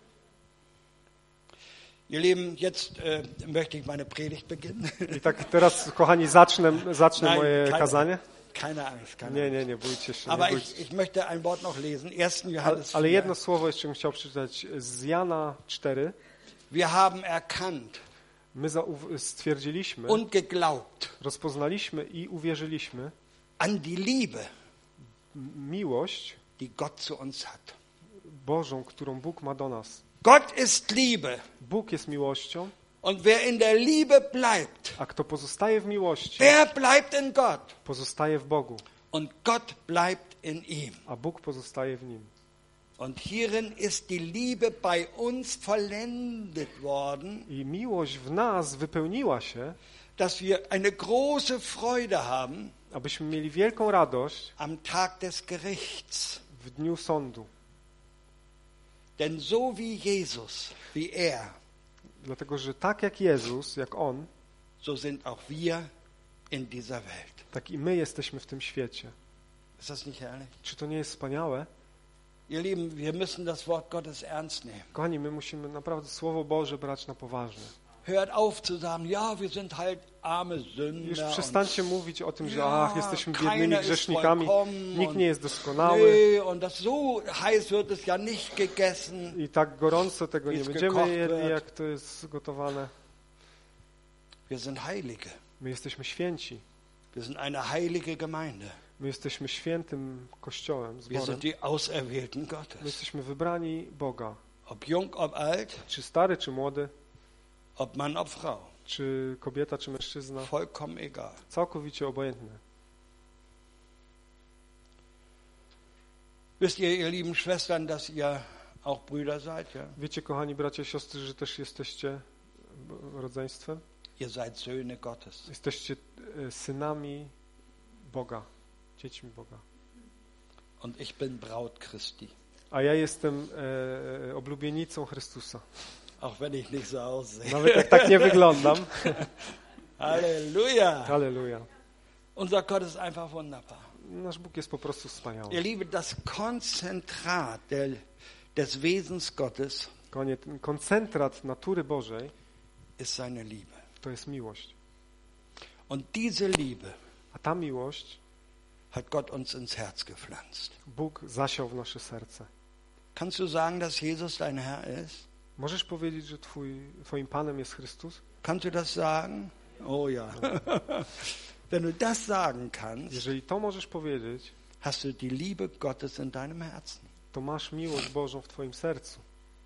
Ihr Lieben, jetzt möchte ich meine Predigt beginnen. I tak teraz, kochani, zacznę Nein, moje kazanie. Keine Angst, keine Angst. Nie bójcie się. Aber Nie bójcie. ich möchte ein Wort noch lesen. 1. Johannes Ale 4. jedno słowo jeszcze bym chciał przeczytać z Jana 4. Wir haben erkannt My stwierdziliśmy, und geglaubt rozpoznaliśmy i uwierzyliśmy an die Liebe, miłość die Gott zu uns hat. Bożą, którą Bóg ma do nas. Gott ist Liebe. Bóg jest miłością, Und wer in der Liebe bleibt, a kto pozostaje w miłości, der bleibt in Gott. pozostaje w Bogu, Und Gott bleibt in ihm. a Bóg pozostaje w nim. Und hierin ist die Liebe bei uns vollendet worden, I miłość w nas wypełniła się, dass wir eine große Freude haben abyśmy mieli wielką radość am Tag des Gerichts. w dniu sądu. Denn so wie Jesus, wie er, Dlatego, że tak jak Jezus, jak On, so sind auch wir in dieser Welt. tak i my jesteśmy w tym świecie. Ist das nicht herrlich? Czy to nie jest wspaniałe? Ihr Lieben, wir müssen das Wort Gottes ernst nehmen. Kochani, my musimy naprawdę Słowo Boże brać na poważnie. Hört auf zu sagen, ja, wir sind halt arme Już Sünder. przestańcie mówić o tym, że Ja, jesteśmy keiner biednymi ist grzesznikami, vollkommen nikt und- nie jest doskonały Nee, und das so heiß wird es ja nicht gegessen. i tak gorąco tego nie Wie es będziemy gekocht jedli, wird. jak to jest gotowane. Wir sind Heilige. My jesteśmy święci. Wir sind eine heilige Gemeinde. My jesteśmy świętym Kościołem, Wir zborem. sind die Auserwählten My Gottes. jesteśmy wybrani Boga. Ob jung, ob alt, Czy stary, czy młody, ob Mann, ob Frau. czy kobieta, czy mężczyzna, Vollkommen egal. całkowicie obojętne. Wisst ihr, ihr lieben Schwestern, dass ihr auch Brüder seid? Ja? Wiecie, kochani bracia i siostry, że też jesteście rodzeństwem? Ihr seid Söhne Gottes. Jesteście synami Boga, dziećmi Boga. Und ich bin Braut Christi. A ja jestem oblubienicą Chrystusa. Auch wenn ich nicht so aussehe. Nawet jak tak nie wyglądam. Halleluja. Halleluja. Unser Gott ist einfach wunderbar. Nasz Bóg jest po prostu wspaniały. Ihr Lieben, das Konzentrat des Wesens Gottes Kochanie, ten koncentrat natury Bożej ist seine Liebe. to jest miłość. Und diese Liebe A ta miłość hat Gott uns ins Herz gepflanzt. Bóg zasiał w nasze serce. Kannst du sagen, dass Jesus dein Herr ist? Możesz powiedzieć, że Twoim Panem jest Chrystus? Kannst du das sagen? Oh ja. Wenn du das sagen kannst, Jeżeli to możesz powiedzieć, hast du die Liebe Gottes in deinem Herzen. to masz miłość Bożą w Twoim sercu.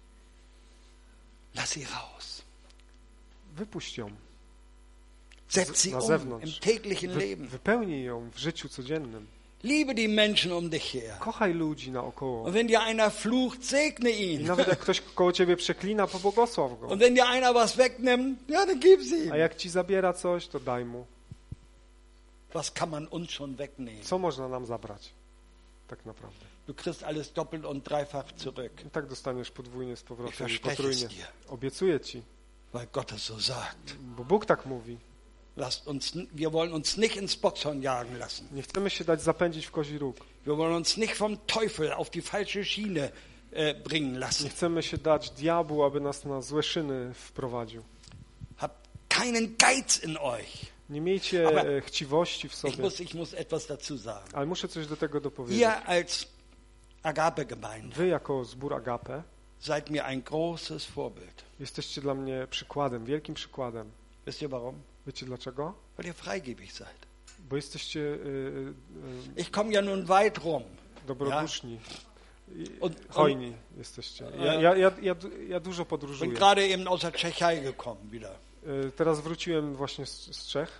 Lass sie raus. Wypuść ją Setz sie na im zewnątrz. täglichen Leben. Wypełnij ją w życiu codziennym. Liebe die Menschen um dich her. Kochaj ludzi naokoło. Und wenn dir einer flucht, segne I ihn. nawet jak ktoś koło ciebie przeklina, pobłogosław go. Und wenn dir einer was wegnimmt, ja, dann gib sie ihm. A jak ci zabiera coś, to daj mu. Was kann man uns schon wegnehmen? Co można nam zabrać? Tak naprawdę. Du kriegst alles doppelt und dreifach zurück, I tak dostaniesz podwójnie z Ich powrotem i verspreche es potrójnie. dir. Obiecuję ci, weil Gott es so sagt. bo Bóg tak mówi. Wir wollen uns nicht ins Boxhorn jagen lassen. Nie chcemy się dać zapędzić w kozi róg. Wir wollen uns nicht vom Teufel auf die falsche Schiene bringen Nie lassen. chcemy się dać diabłu, aby nas na złe szyny wprowadził. Habt keinen Geiz in euch. Nie miejcie Aber chciwości w sobie. Ich muss etwas dazu sagen. Ale muszę coś do tego dopowiedzieć. Ihr als Agape-Gemeinde Wy jako zbór Agape seid mir ein großes Vorbild. jesteście dla mnie przykładem, wielkim przykładem. Wisst ihr warum? Wiecie dlaczego? Weil ihr freigebig seid. Bo jesteście Ich komme ja nun weit rum. dobroduszni. Und Hojni jesteście. Ja dużo bin podróżuję. gerade eben aus der Tschechei gekommen wieder. Teraz wróciłem właśnie z Czech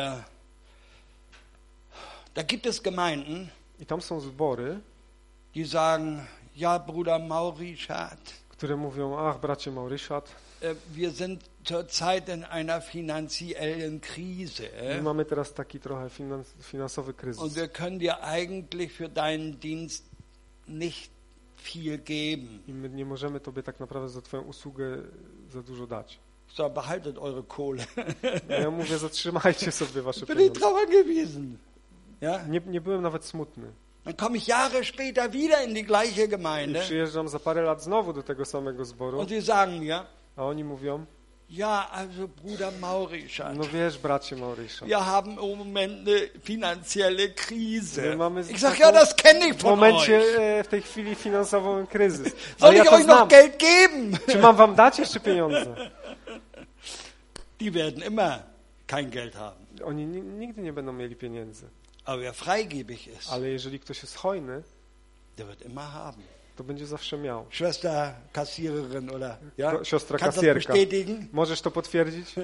Da gibt es Gemeinden, i tam są zbory, die sagen, ja, Bruder Maurischat, które mówią, ach bracie Mauryszat, wir sind zurzeit in einer finanziellen Krise my mamy teraz taki trochę finansowy kryzys. und wir können dir eigentlich für deinen Dienst nicht viel geben. I my nie możemy tobie tak naprawdę za twoją usługę za dużo dać. So, behaltet eure Kohle. Ja mówię, zatrzymajcie sobie wasze Bin ich pieniądze. trauer gewesen. Ja? Nie byłem nawet smutny. Dann komme ich Jahre später wieder in die gleiche I Gemeinde przyjeżdżam za parę lat znowu do tego samego zboru, und sie sagen mir, a oni mówią, ja, also Bruder Maurischat, no wiesz, bracie Mauryszat, wir haben im Moment eine finanzielle Krise. My mamy Ich sage, taką- ja, das kenne ich w von momencie, euch. w tej chwili finansową kryzys. Soll Ale ja ich to euch noch znam. Geld geben? Czy mam wam dać jeszcze pieniądze? Die werden immer kein Geld haben. Oni nigdy nie będą mieli pieniędzy. Aber wer freigebig ist, Ale jeżeli ktoś jest hojny, der wird immer haben. to będzie zawsze miał. Schwester Kassiererin oder ja? Siostra Kannst du das kasjerka. bestätigen? Możesz to potwierdzić?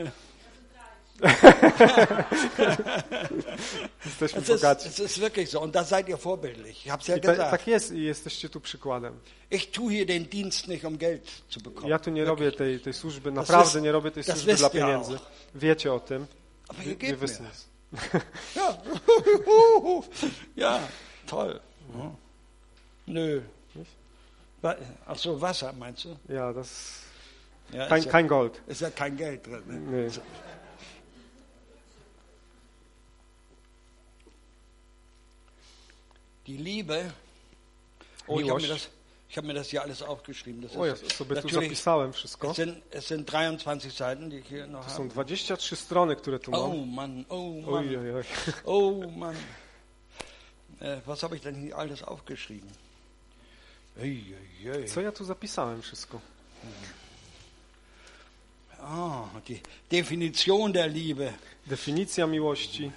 Jesteśmy bogaci. Es ist wirklich so und da seid ihr vorbildlich. Ich habe es ja I gesagt. tak jest i jesteście tu przykładem. Ich tue hier den Dienst nicht, um Geld zu bekommen. Ja tu nie robię tej służby, naprawdę nie robię tej das służby wisst dla ihr pieniędzy. auch. Wiecie o tym. Aber Wy ihr gebt wissen mir. es. Ja, ja, toll. Nö. Ach so, Wasser meinst du? Ja, das Ja, kein Gold. ist ja kein Geld drin. Ne? Nee. Die Liebe. Oh, Miłość. ich hab mir das hier alles aufgeschrieben. Das O, ja ist sobie tu natürlich, zapisałem wszystko. es sind 23 Seiten, die ich hier noch To są habe. 23 strony, które tu Oh mam. Mann, oh Mann, Oj, oj, oj. oh Mann. Was habe ich denn hier alles aufgeschrieben? Ej, ej, ej. Co ja tu zapisałem wszystko? Oh, die Definition der Liebe. Definicja miłości.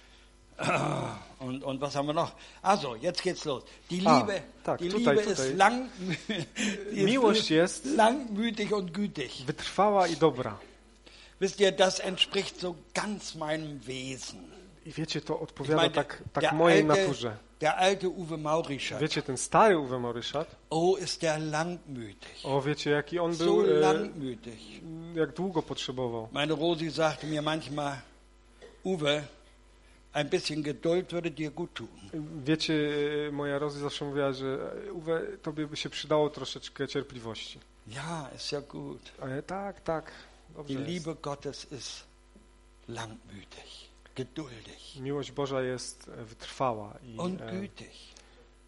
Und was haben wir noch? Also, jetzt geht's los. Die Liebe, tak, die tutaj, Liebe tutaj. ist Miłość jest langmütig und gütig. wytrwała i dobra. Wisst ihr, das entspricht so ganz meinem Wesen. I wiecie, to Ich odpowiada meine, tak mojej naturze. der alte Uwe Maurischat, Wiecie, ten stary Uwe Mauryszat, oh, ist der langmütig. o wiecie, jaki on So był, langmütig. jak długo potrzebował. Meine Rosi sagte mir manchmal, Uwe, ein bisschen Geduld würde dir gut tun. Wiecie, moja Rozy zawsze mówiła, że Uwe, tobie by się przydało troszeczkę cierpliwości. Ja, ist ja gut. A ja, tak, dobrze Die jest. Liebe Gottes ist langmütig, geduldig Miłość Boża jest wytrwała und gütig.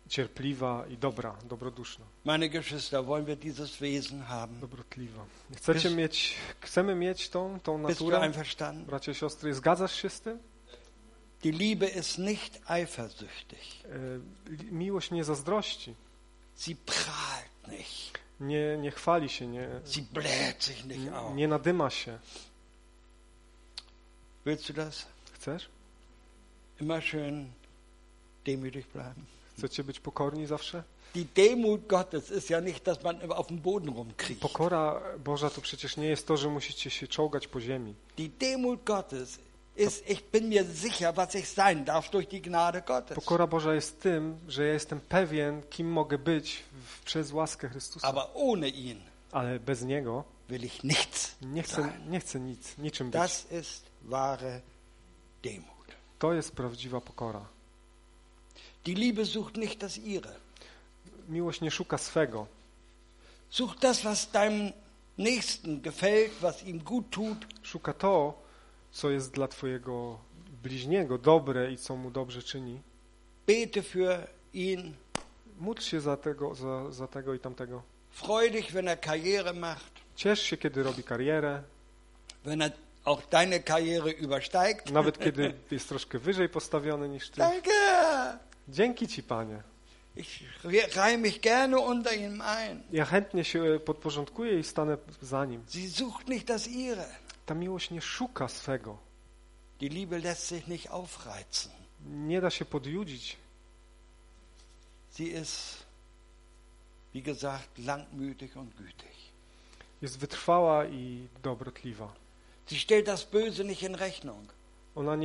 cierpliwa i dobra, dobroduszna, Meine Geschwister, wollen wir dieses Wesen haben? dobrotliwa. Chcemy mieć tą Bist du naturę, einverstanden? bracia i siostry, zgadzasz się z tym? Die Liebe ist nicht eifersüchtig. Miłość nie zazdrości, Sie prahlt nicht. nie chwali się, Sie bläht sich nicht auf. nie nadyma się. Willst du das? Chcesz? Immer schön demütig bleiben. Chcecie być pokorni zawsze? Die Demut Gottes ist ja nicht, dass man auf dem Boden rumkriecht. Pokora Boża to przecież nie jest to, że musicie się czołgać po ziemi. Die Demut Gottes ist, ich bin mir sicher, was ich sein darf durch die Gnade Gottes. Pokora Boża jest tym, że ja jestem pewien, kim mogę być przez łaskę Chrystusa. Aber ohne ihn Ale bez Niego will ich nichts sein. nie chcę niczym być. Das ist wahre Demut. To jest prawdziwa pokora. Die Liebe sucht nicht das ihre. Miłość nie szuka swego. Sucht das, was deinem Nächsten gefällt, was ihm gut tut. Szuka to, co jest dla twojego bliźniego dobre i co mu dobrze czyni. Bete für ihn. Módl się za tego i tamtego. Freu dich, wenn er Karriere macht. Ciesz się, kiedy robi karierę. Wenn er auch deine Karriere übersteigt. Nawet kiedy jest troszkę wyżej postawiony niż ty. Danke. Dzięki Ci, Panie. Ich reihe mich gerne unter ihm ein. Ja chętnie się podporządkuję i stanę za nim. Sie sucht nicht das ihre. Ta miłość nie szuka swego. Die Liebe lässt sich nicht aufreizen. Nie da się podjudzić. Sie ist, wie gesagt, langmütig und gütig. Jest wytrwała i dobrotliwa. Sie stellt das Böse nicht in Rechnung. Ona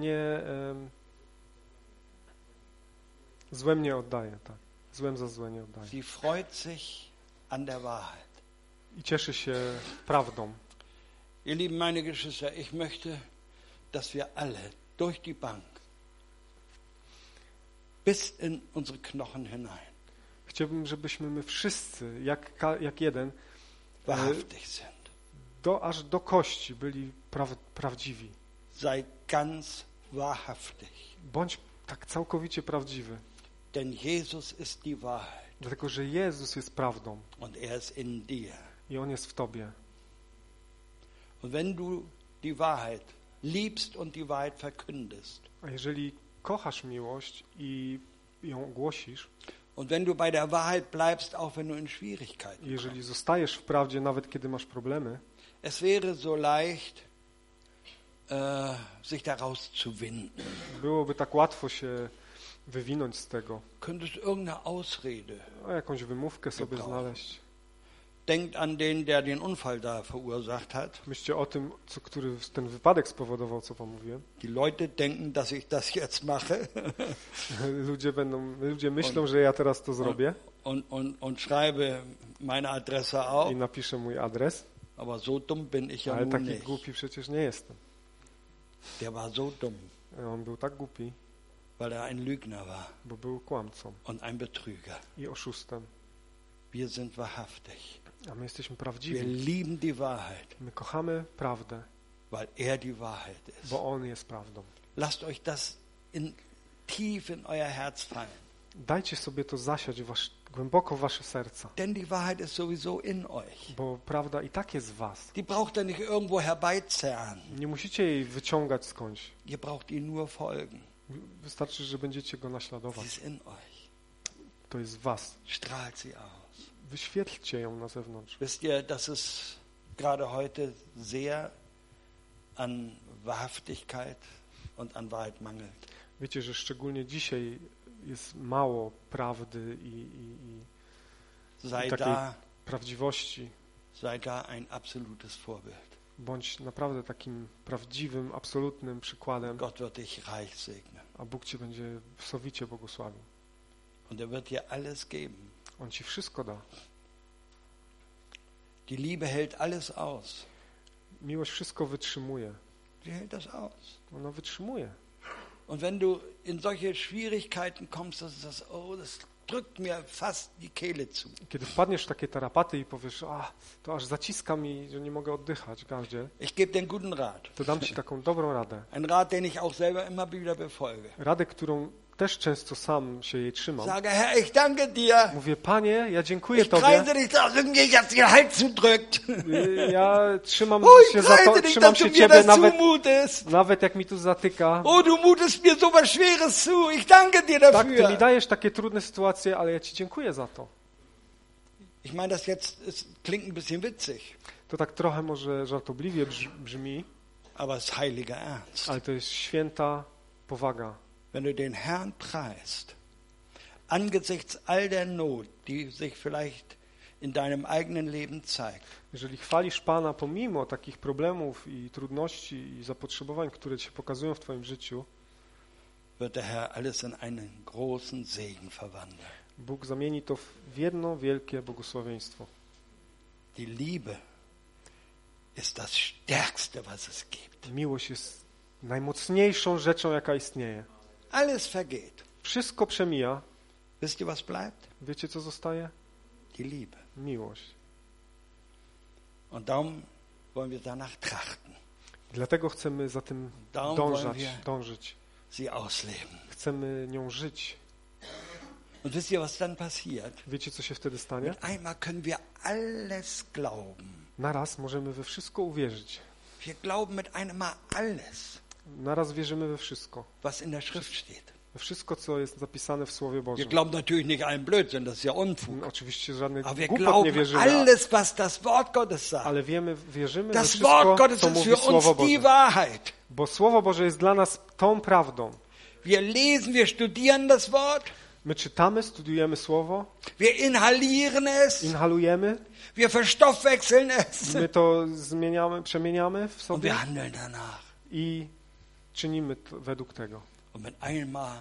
złem nie oddaje, tak. Złem za złe nie oddaje. Sie freut sich an der Wahrheit. I cieszy się prawdą. Ihr Lieben, meine Geschwister, ich möchte, dass wir alle durch die Bank bis in unsere Knochen hinein Chciałbym, żebyśmy my wszyscy, jak jeden, wahrhaftig sind. aż do kości byli prawdziwi. Sei ganz wahrhaftig. Bądź tak całkowicie prawdziwy. Denn Jesus ist die Wahrheit. Dlatego, że Jezus jest prawdą. Und er ist in dir. I On jest w tobie. Und wenn du die Wahrheit liebst und die Wahrheit verkündest. A jeżeli kochasz miłość i ją głosisz, und wenn du bei der Wahrheit bleibst, auch wenn du in Schwierigkeiten jeżeli kommst. zostajesz w prawdzie, nawet kiedy masz problemy, es wäre so leicht, sich daraus zu winden. Byłoby tak łatwo się wywinąć z tego. Könntest irgendeine Ausrede. A jakąś wymówkę sobie znaleźć. Denkt an den Unfall da verursacht hat. Myślcie o tym, który ten wypadek spowodował, co wam mówiłem. Die Leute denken, dass ich das jetzt mache. Ludzie myślą, że ja teraz to zrobię. Und schreibe meine Adresse auf. I napiszę mój adres. Aber so dumm bin ich ja Ale nun taki nicht. głupi przecież nie jestem. Der war so dumm. On był tak głupi, weil er ein Lügner war bo był kłamcą und ein Betrüger. I oszustem. Wir sind wahrhaftig. A my jesteśmy Wir prawdziwi. lieben die Wahrheit, My kochamy prawdę, weil er die Wahrheit ist. bo On jest prawdą. Lasst euch das tief in euer Herz fallen. Dajcie sobie to zasiać głęboko w wasze serca. Denn die Wahrheit ist sowieso in euch. Bo prawda i tak jest w was. Die braucht ihr nicht irgendwo herbeizerren. Nie musicie jej wyciągać skądś. Ihr braucht ihr nur folgen. Wystarczy, że będziecie go Sie naśladować. ist in euch. To jest w was. Strahlt sie aus. Wyświetlcie ją na zewnątrz. Wisst ihr, dass es gerade heute sehr an Wahrhaftigkeit und an Wahrheit mangelt. Wiecie, że szczególnie dzisiaj jest mało prawdy i Sei takiej da, prawdziwości. sei da ein absolutes Vorbild. Bądź naprawdę takim prawdziwym, absolutnym przykładem, Gott wird dich reich segnen. a Bóg ci będzie sowicie błogosławił. Und er wird dir alles geben. On ci wszystko da. Die Liebe hält alles aus. Miłość wszystko wytrzymuje. Sie hält das aus. Ona wytrzymuje. Und wenn du in solche Schwierigkeiten kommst, dass du sagst, oh, das drückt mir fast die Kehle zu. Kiedy wpadniesz w takie tarapaty i powiesz, to aż zaciska mi, że nie mogę oddychać w gardzie, Ich gebe dir einen guten Rat. to dam ci taką dobrą radę. Ein Rat, den ich auch selber immer wieder befolge. Radę, którą też często sam się jej trzymam. Sage, Herr, ich danke dir. Mówię, Panie, ja dziękuję Ich Tobie. preise dich, dass du mir jetzt den Hals zudrückt. Ja trzymam Oh, się ich za to, preise dich, trzymam dass du się mir Ciebie das zumutest. nawet jak mi tu zatyka. Oh, du mutest mir so was Schweres zu. Ich danke dir Tak, Ty mi dafür. dajesz takie trudne sytuacje, ale ja Ci dziękuję za to. Ich meine, das jetzt es klingt ein bisschen witzig, To tak trochę może żartobliwie brzmi, aber es ist heiliger Ernst. ale to jest święta powaga. Wenn du den Herrn preist, angesichts all der Not, die sich vielleicht in deinem eigenen Leben zeigt, Jeżeli chwalisz Pana pomimo takich problemów i trudności i zapotrzebowań, które Ci się pokazują w Twoim życiu, wird der Herr alles in einen großen Segen verwandeln. Bóg zamieni to w jedno wielkie błogosławieństwo. Die Liebe ist das Stärkste, was es gibt. Miłość jest najmocniejszą rzeczą, jaka istnieje. Alles vergeht. Wszystko przemija. Wisst ihr, was bleibt? Wiecie, co zostaje? Die Liebe. Miłość. Und darum wollen wir danach trachten, Dlatego chcemy za tym dążyć. sie ausleben. Chcemy nią żyć. Und wisst ihr, was dann passiert? Wiecie, co się wtedy stanie? Mit einmal können wir alles glauben. Naraz możemy we wszystko uwierzyć. Wir glauben mit einem Mal alles, Naraz wierzymy we wszystko. was in der Schrift steht. We wszystko, co jest zapisane w Słowie Wir Bożym. glauben natürlich nicht allen Blödsinn, das ist ja Unfug. Oczywiście żadnych Aber wir głupot nie glauben wierzymy, alles, was das Wort Gottes sagt. ale wierzymy we Das wszystko, Wort Gottes co ist mówi für Słowo uns die Boże. Wahrheit. Bo Słowo Boże jest dla nas tą prawdą. Wir lesen, wir studieren das Wort, My czytamy, studiujemy Słowo, wir inhalieren es, inhalujemy, wir verstoffwechseln es my to przemieniamy w und sobie wir handeln danach. i czynimy to według tego. Und mit einmal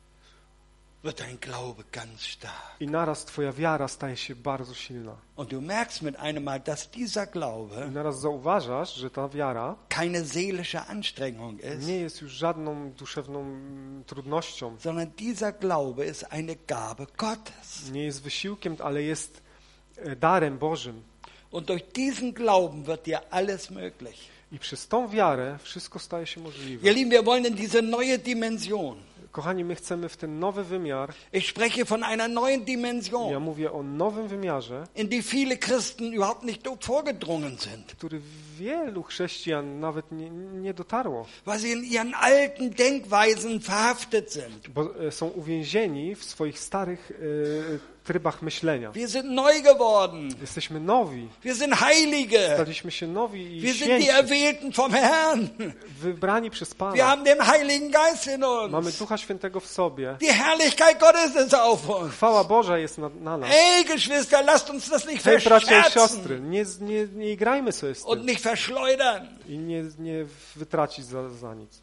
wird dein Glaube ganz stark. I naraz Twoja wiara staje się bardzo silna. Und du merkst mit einem Mal, dass dieser I Glaube naraz zauważasz, że ta wiara keine seelische Anstrengung ist, nie jest już żadną duszewną trudnością. sondern dieser Glaube ist eine Gabe Gottes. Nie jest wysiłkiem, ale jest darem Bożym. Und durch diesen Glauben wird dir alles möglich. I przez tą wiarę wszystko staje się możliwe. Ihr Lieben, wir wollen in diese neue Dimension. Kochani, my chcemy w ten nowy wymiar, Ich spreche von einer neuen Dimension, ja mówię o nowym wymiarze, in die viele Christen überhaupt nicht vorgedrungen sind, który wielu chrześcijan nawet nie dotarło, weil sie in ihren alten Denkweisen verhaftet sind. bo są uwięzieni w swoich starych trybach myślenia. Wir sind neu geworden. Jesteśmy nowi, Wir sind Heilige. staliśmy się nowi i Wir sind die święci, Erwählten vom Herrn. wybrani przez Wir Pana. haben den Heiligen Geist in Mamy uns. Ducha Świętego w sobie. Die Herrlichkeit Gottes ist auf uns. Chwała Boża jest na nas. Hey, Geschwister, lasst uns das nicht Hej, bracia i verscherzen siostry, nie igrajmy sobie z und tym nicht verschleudern. i nie wytracić za nic.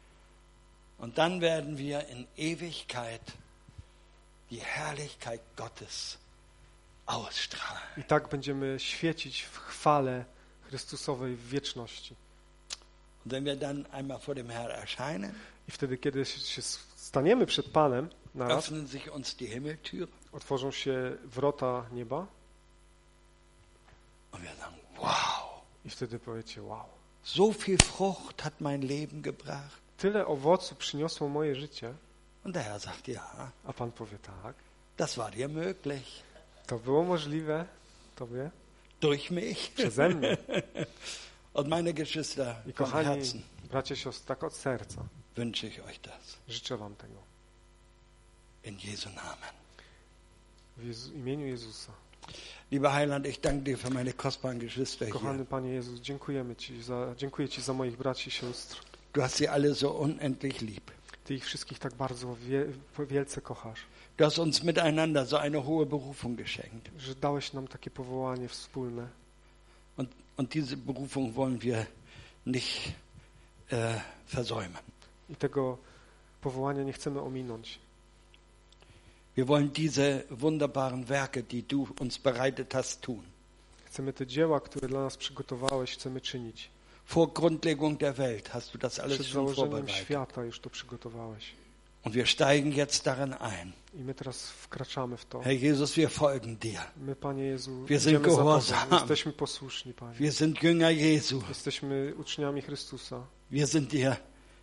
Und dann werden wir in Ewigkeit die Herrlichkeit Gottes ausstrahlen. I tak będziemy świecić w chwale Chrystusowej w wieczności. Und wenn wir dann einmal vor dem Herrn erscheinen, I wtedy, kiedy się staniemy przed Panem naraz, öffnen sich uns die Himmeltüre otworzą się wrota nieba und wir sagen, wow, i wtedy powiecie, wow, so viel Frucht hat mein Leben gebracht. tyle owocu przyniosło moje życie, Und der Herr sagt, ja, a Pan powie, tak, das war dir möglich. to było możliwe Tobie Durch mich. przeze mnie. Und meine Geschwister, I vom kochani Herzen bracia, siostry, tak od serca wünsche ich euch das. życzę Wam tego. In Jesu Namen. W imieniu Jezusa. Lieber Heiland, ich danke dir für meine kostbaren Geschwister Kochany hier. Panie Jezus, dziękuję Ci za moich braci i sióstr. Du hast sie alle so unendlich lieb. Ty ich wszystkich tak bardzo wielce kochasz, Du hast uns miteinander so eine hohe Berufung geschenkt. że dałeś nam takie powołanie wspólne. Und diese Berufung wollen wir nicht versäumen. I tego powołania nie chcemy ominąć. Wir wollen diese wunderbaren Werke, die du uns bereitet hast, tun. Chcemy te dzieła, które dla nas przygotowałeś, chcemy czynić. Vor Grundlegung der Welt hast du das alles Przed schon założeniem vorbereitet. świata już to przygotowałeś. Und wir steigen jetzt darin ein. I my teraz wkraczamy w to. Herr Jesus, wir folgen dir. My, Panie Jezu, Wir sind idziemy za Tobą. gehorsam. Jesteśmy posłuszni, Panie. Wir sind Jünger Jesu. Jesteśmy uczniami Chrystusa. Wir sind dir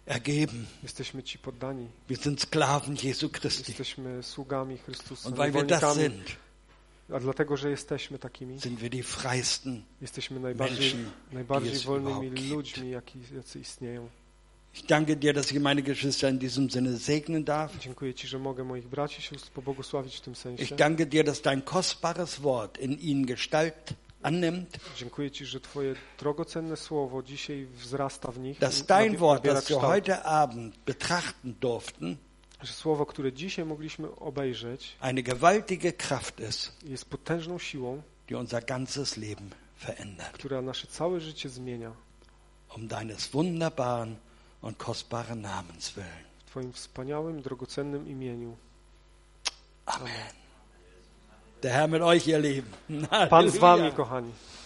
ergeben. Jesteśmy Ci poddani. Wir sind Sklaven Jesu Christi. Jesteśmy sługami Chrystusa, Und weil wir das niewolnikami. sind, A dlatego, że jesteśmy takimi, sind wir die freisten jesteśmy Menschen, die najbardziej es wolnymi überhaupt gibt. ludźmi, jacy istnieją. Ich danke dir, dass ich meine Geschwister in diesem Sinne segnen darf. Dziękuję Ci, że mogę moich braci i sióstr pobłogosławić w tym sensie. Ich danke dir, dass dein kostbares Wort in ihnen Gestalt annimmt, Dziękuję Ci, że Twoje drogocenne słowo dzisiaj wzrasta w nich. dass dein Wort, nabiera das wir kształt. heute Abend betrachten durften, Że słowo, które dzisiaj mogliśmy obejrzeć, eine gewaltige Kraft ist, jest potężną siłą, die unser ganzes Leben verändert. która nasze całe życie zmienia. Um deines wunderbaren und kostbaren Namens willen. W Twoim wspaniałym, drogocennym imieniu. Amen. Der Herr mit euch, ihr Lieben. Pan z Wami, Halleluja. kochani.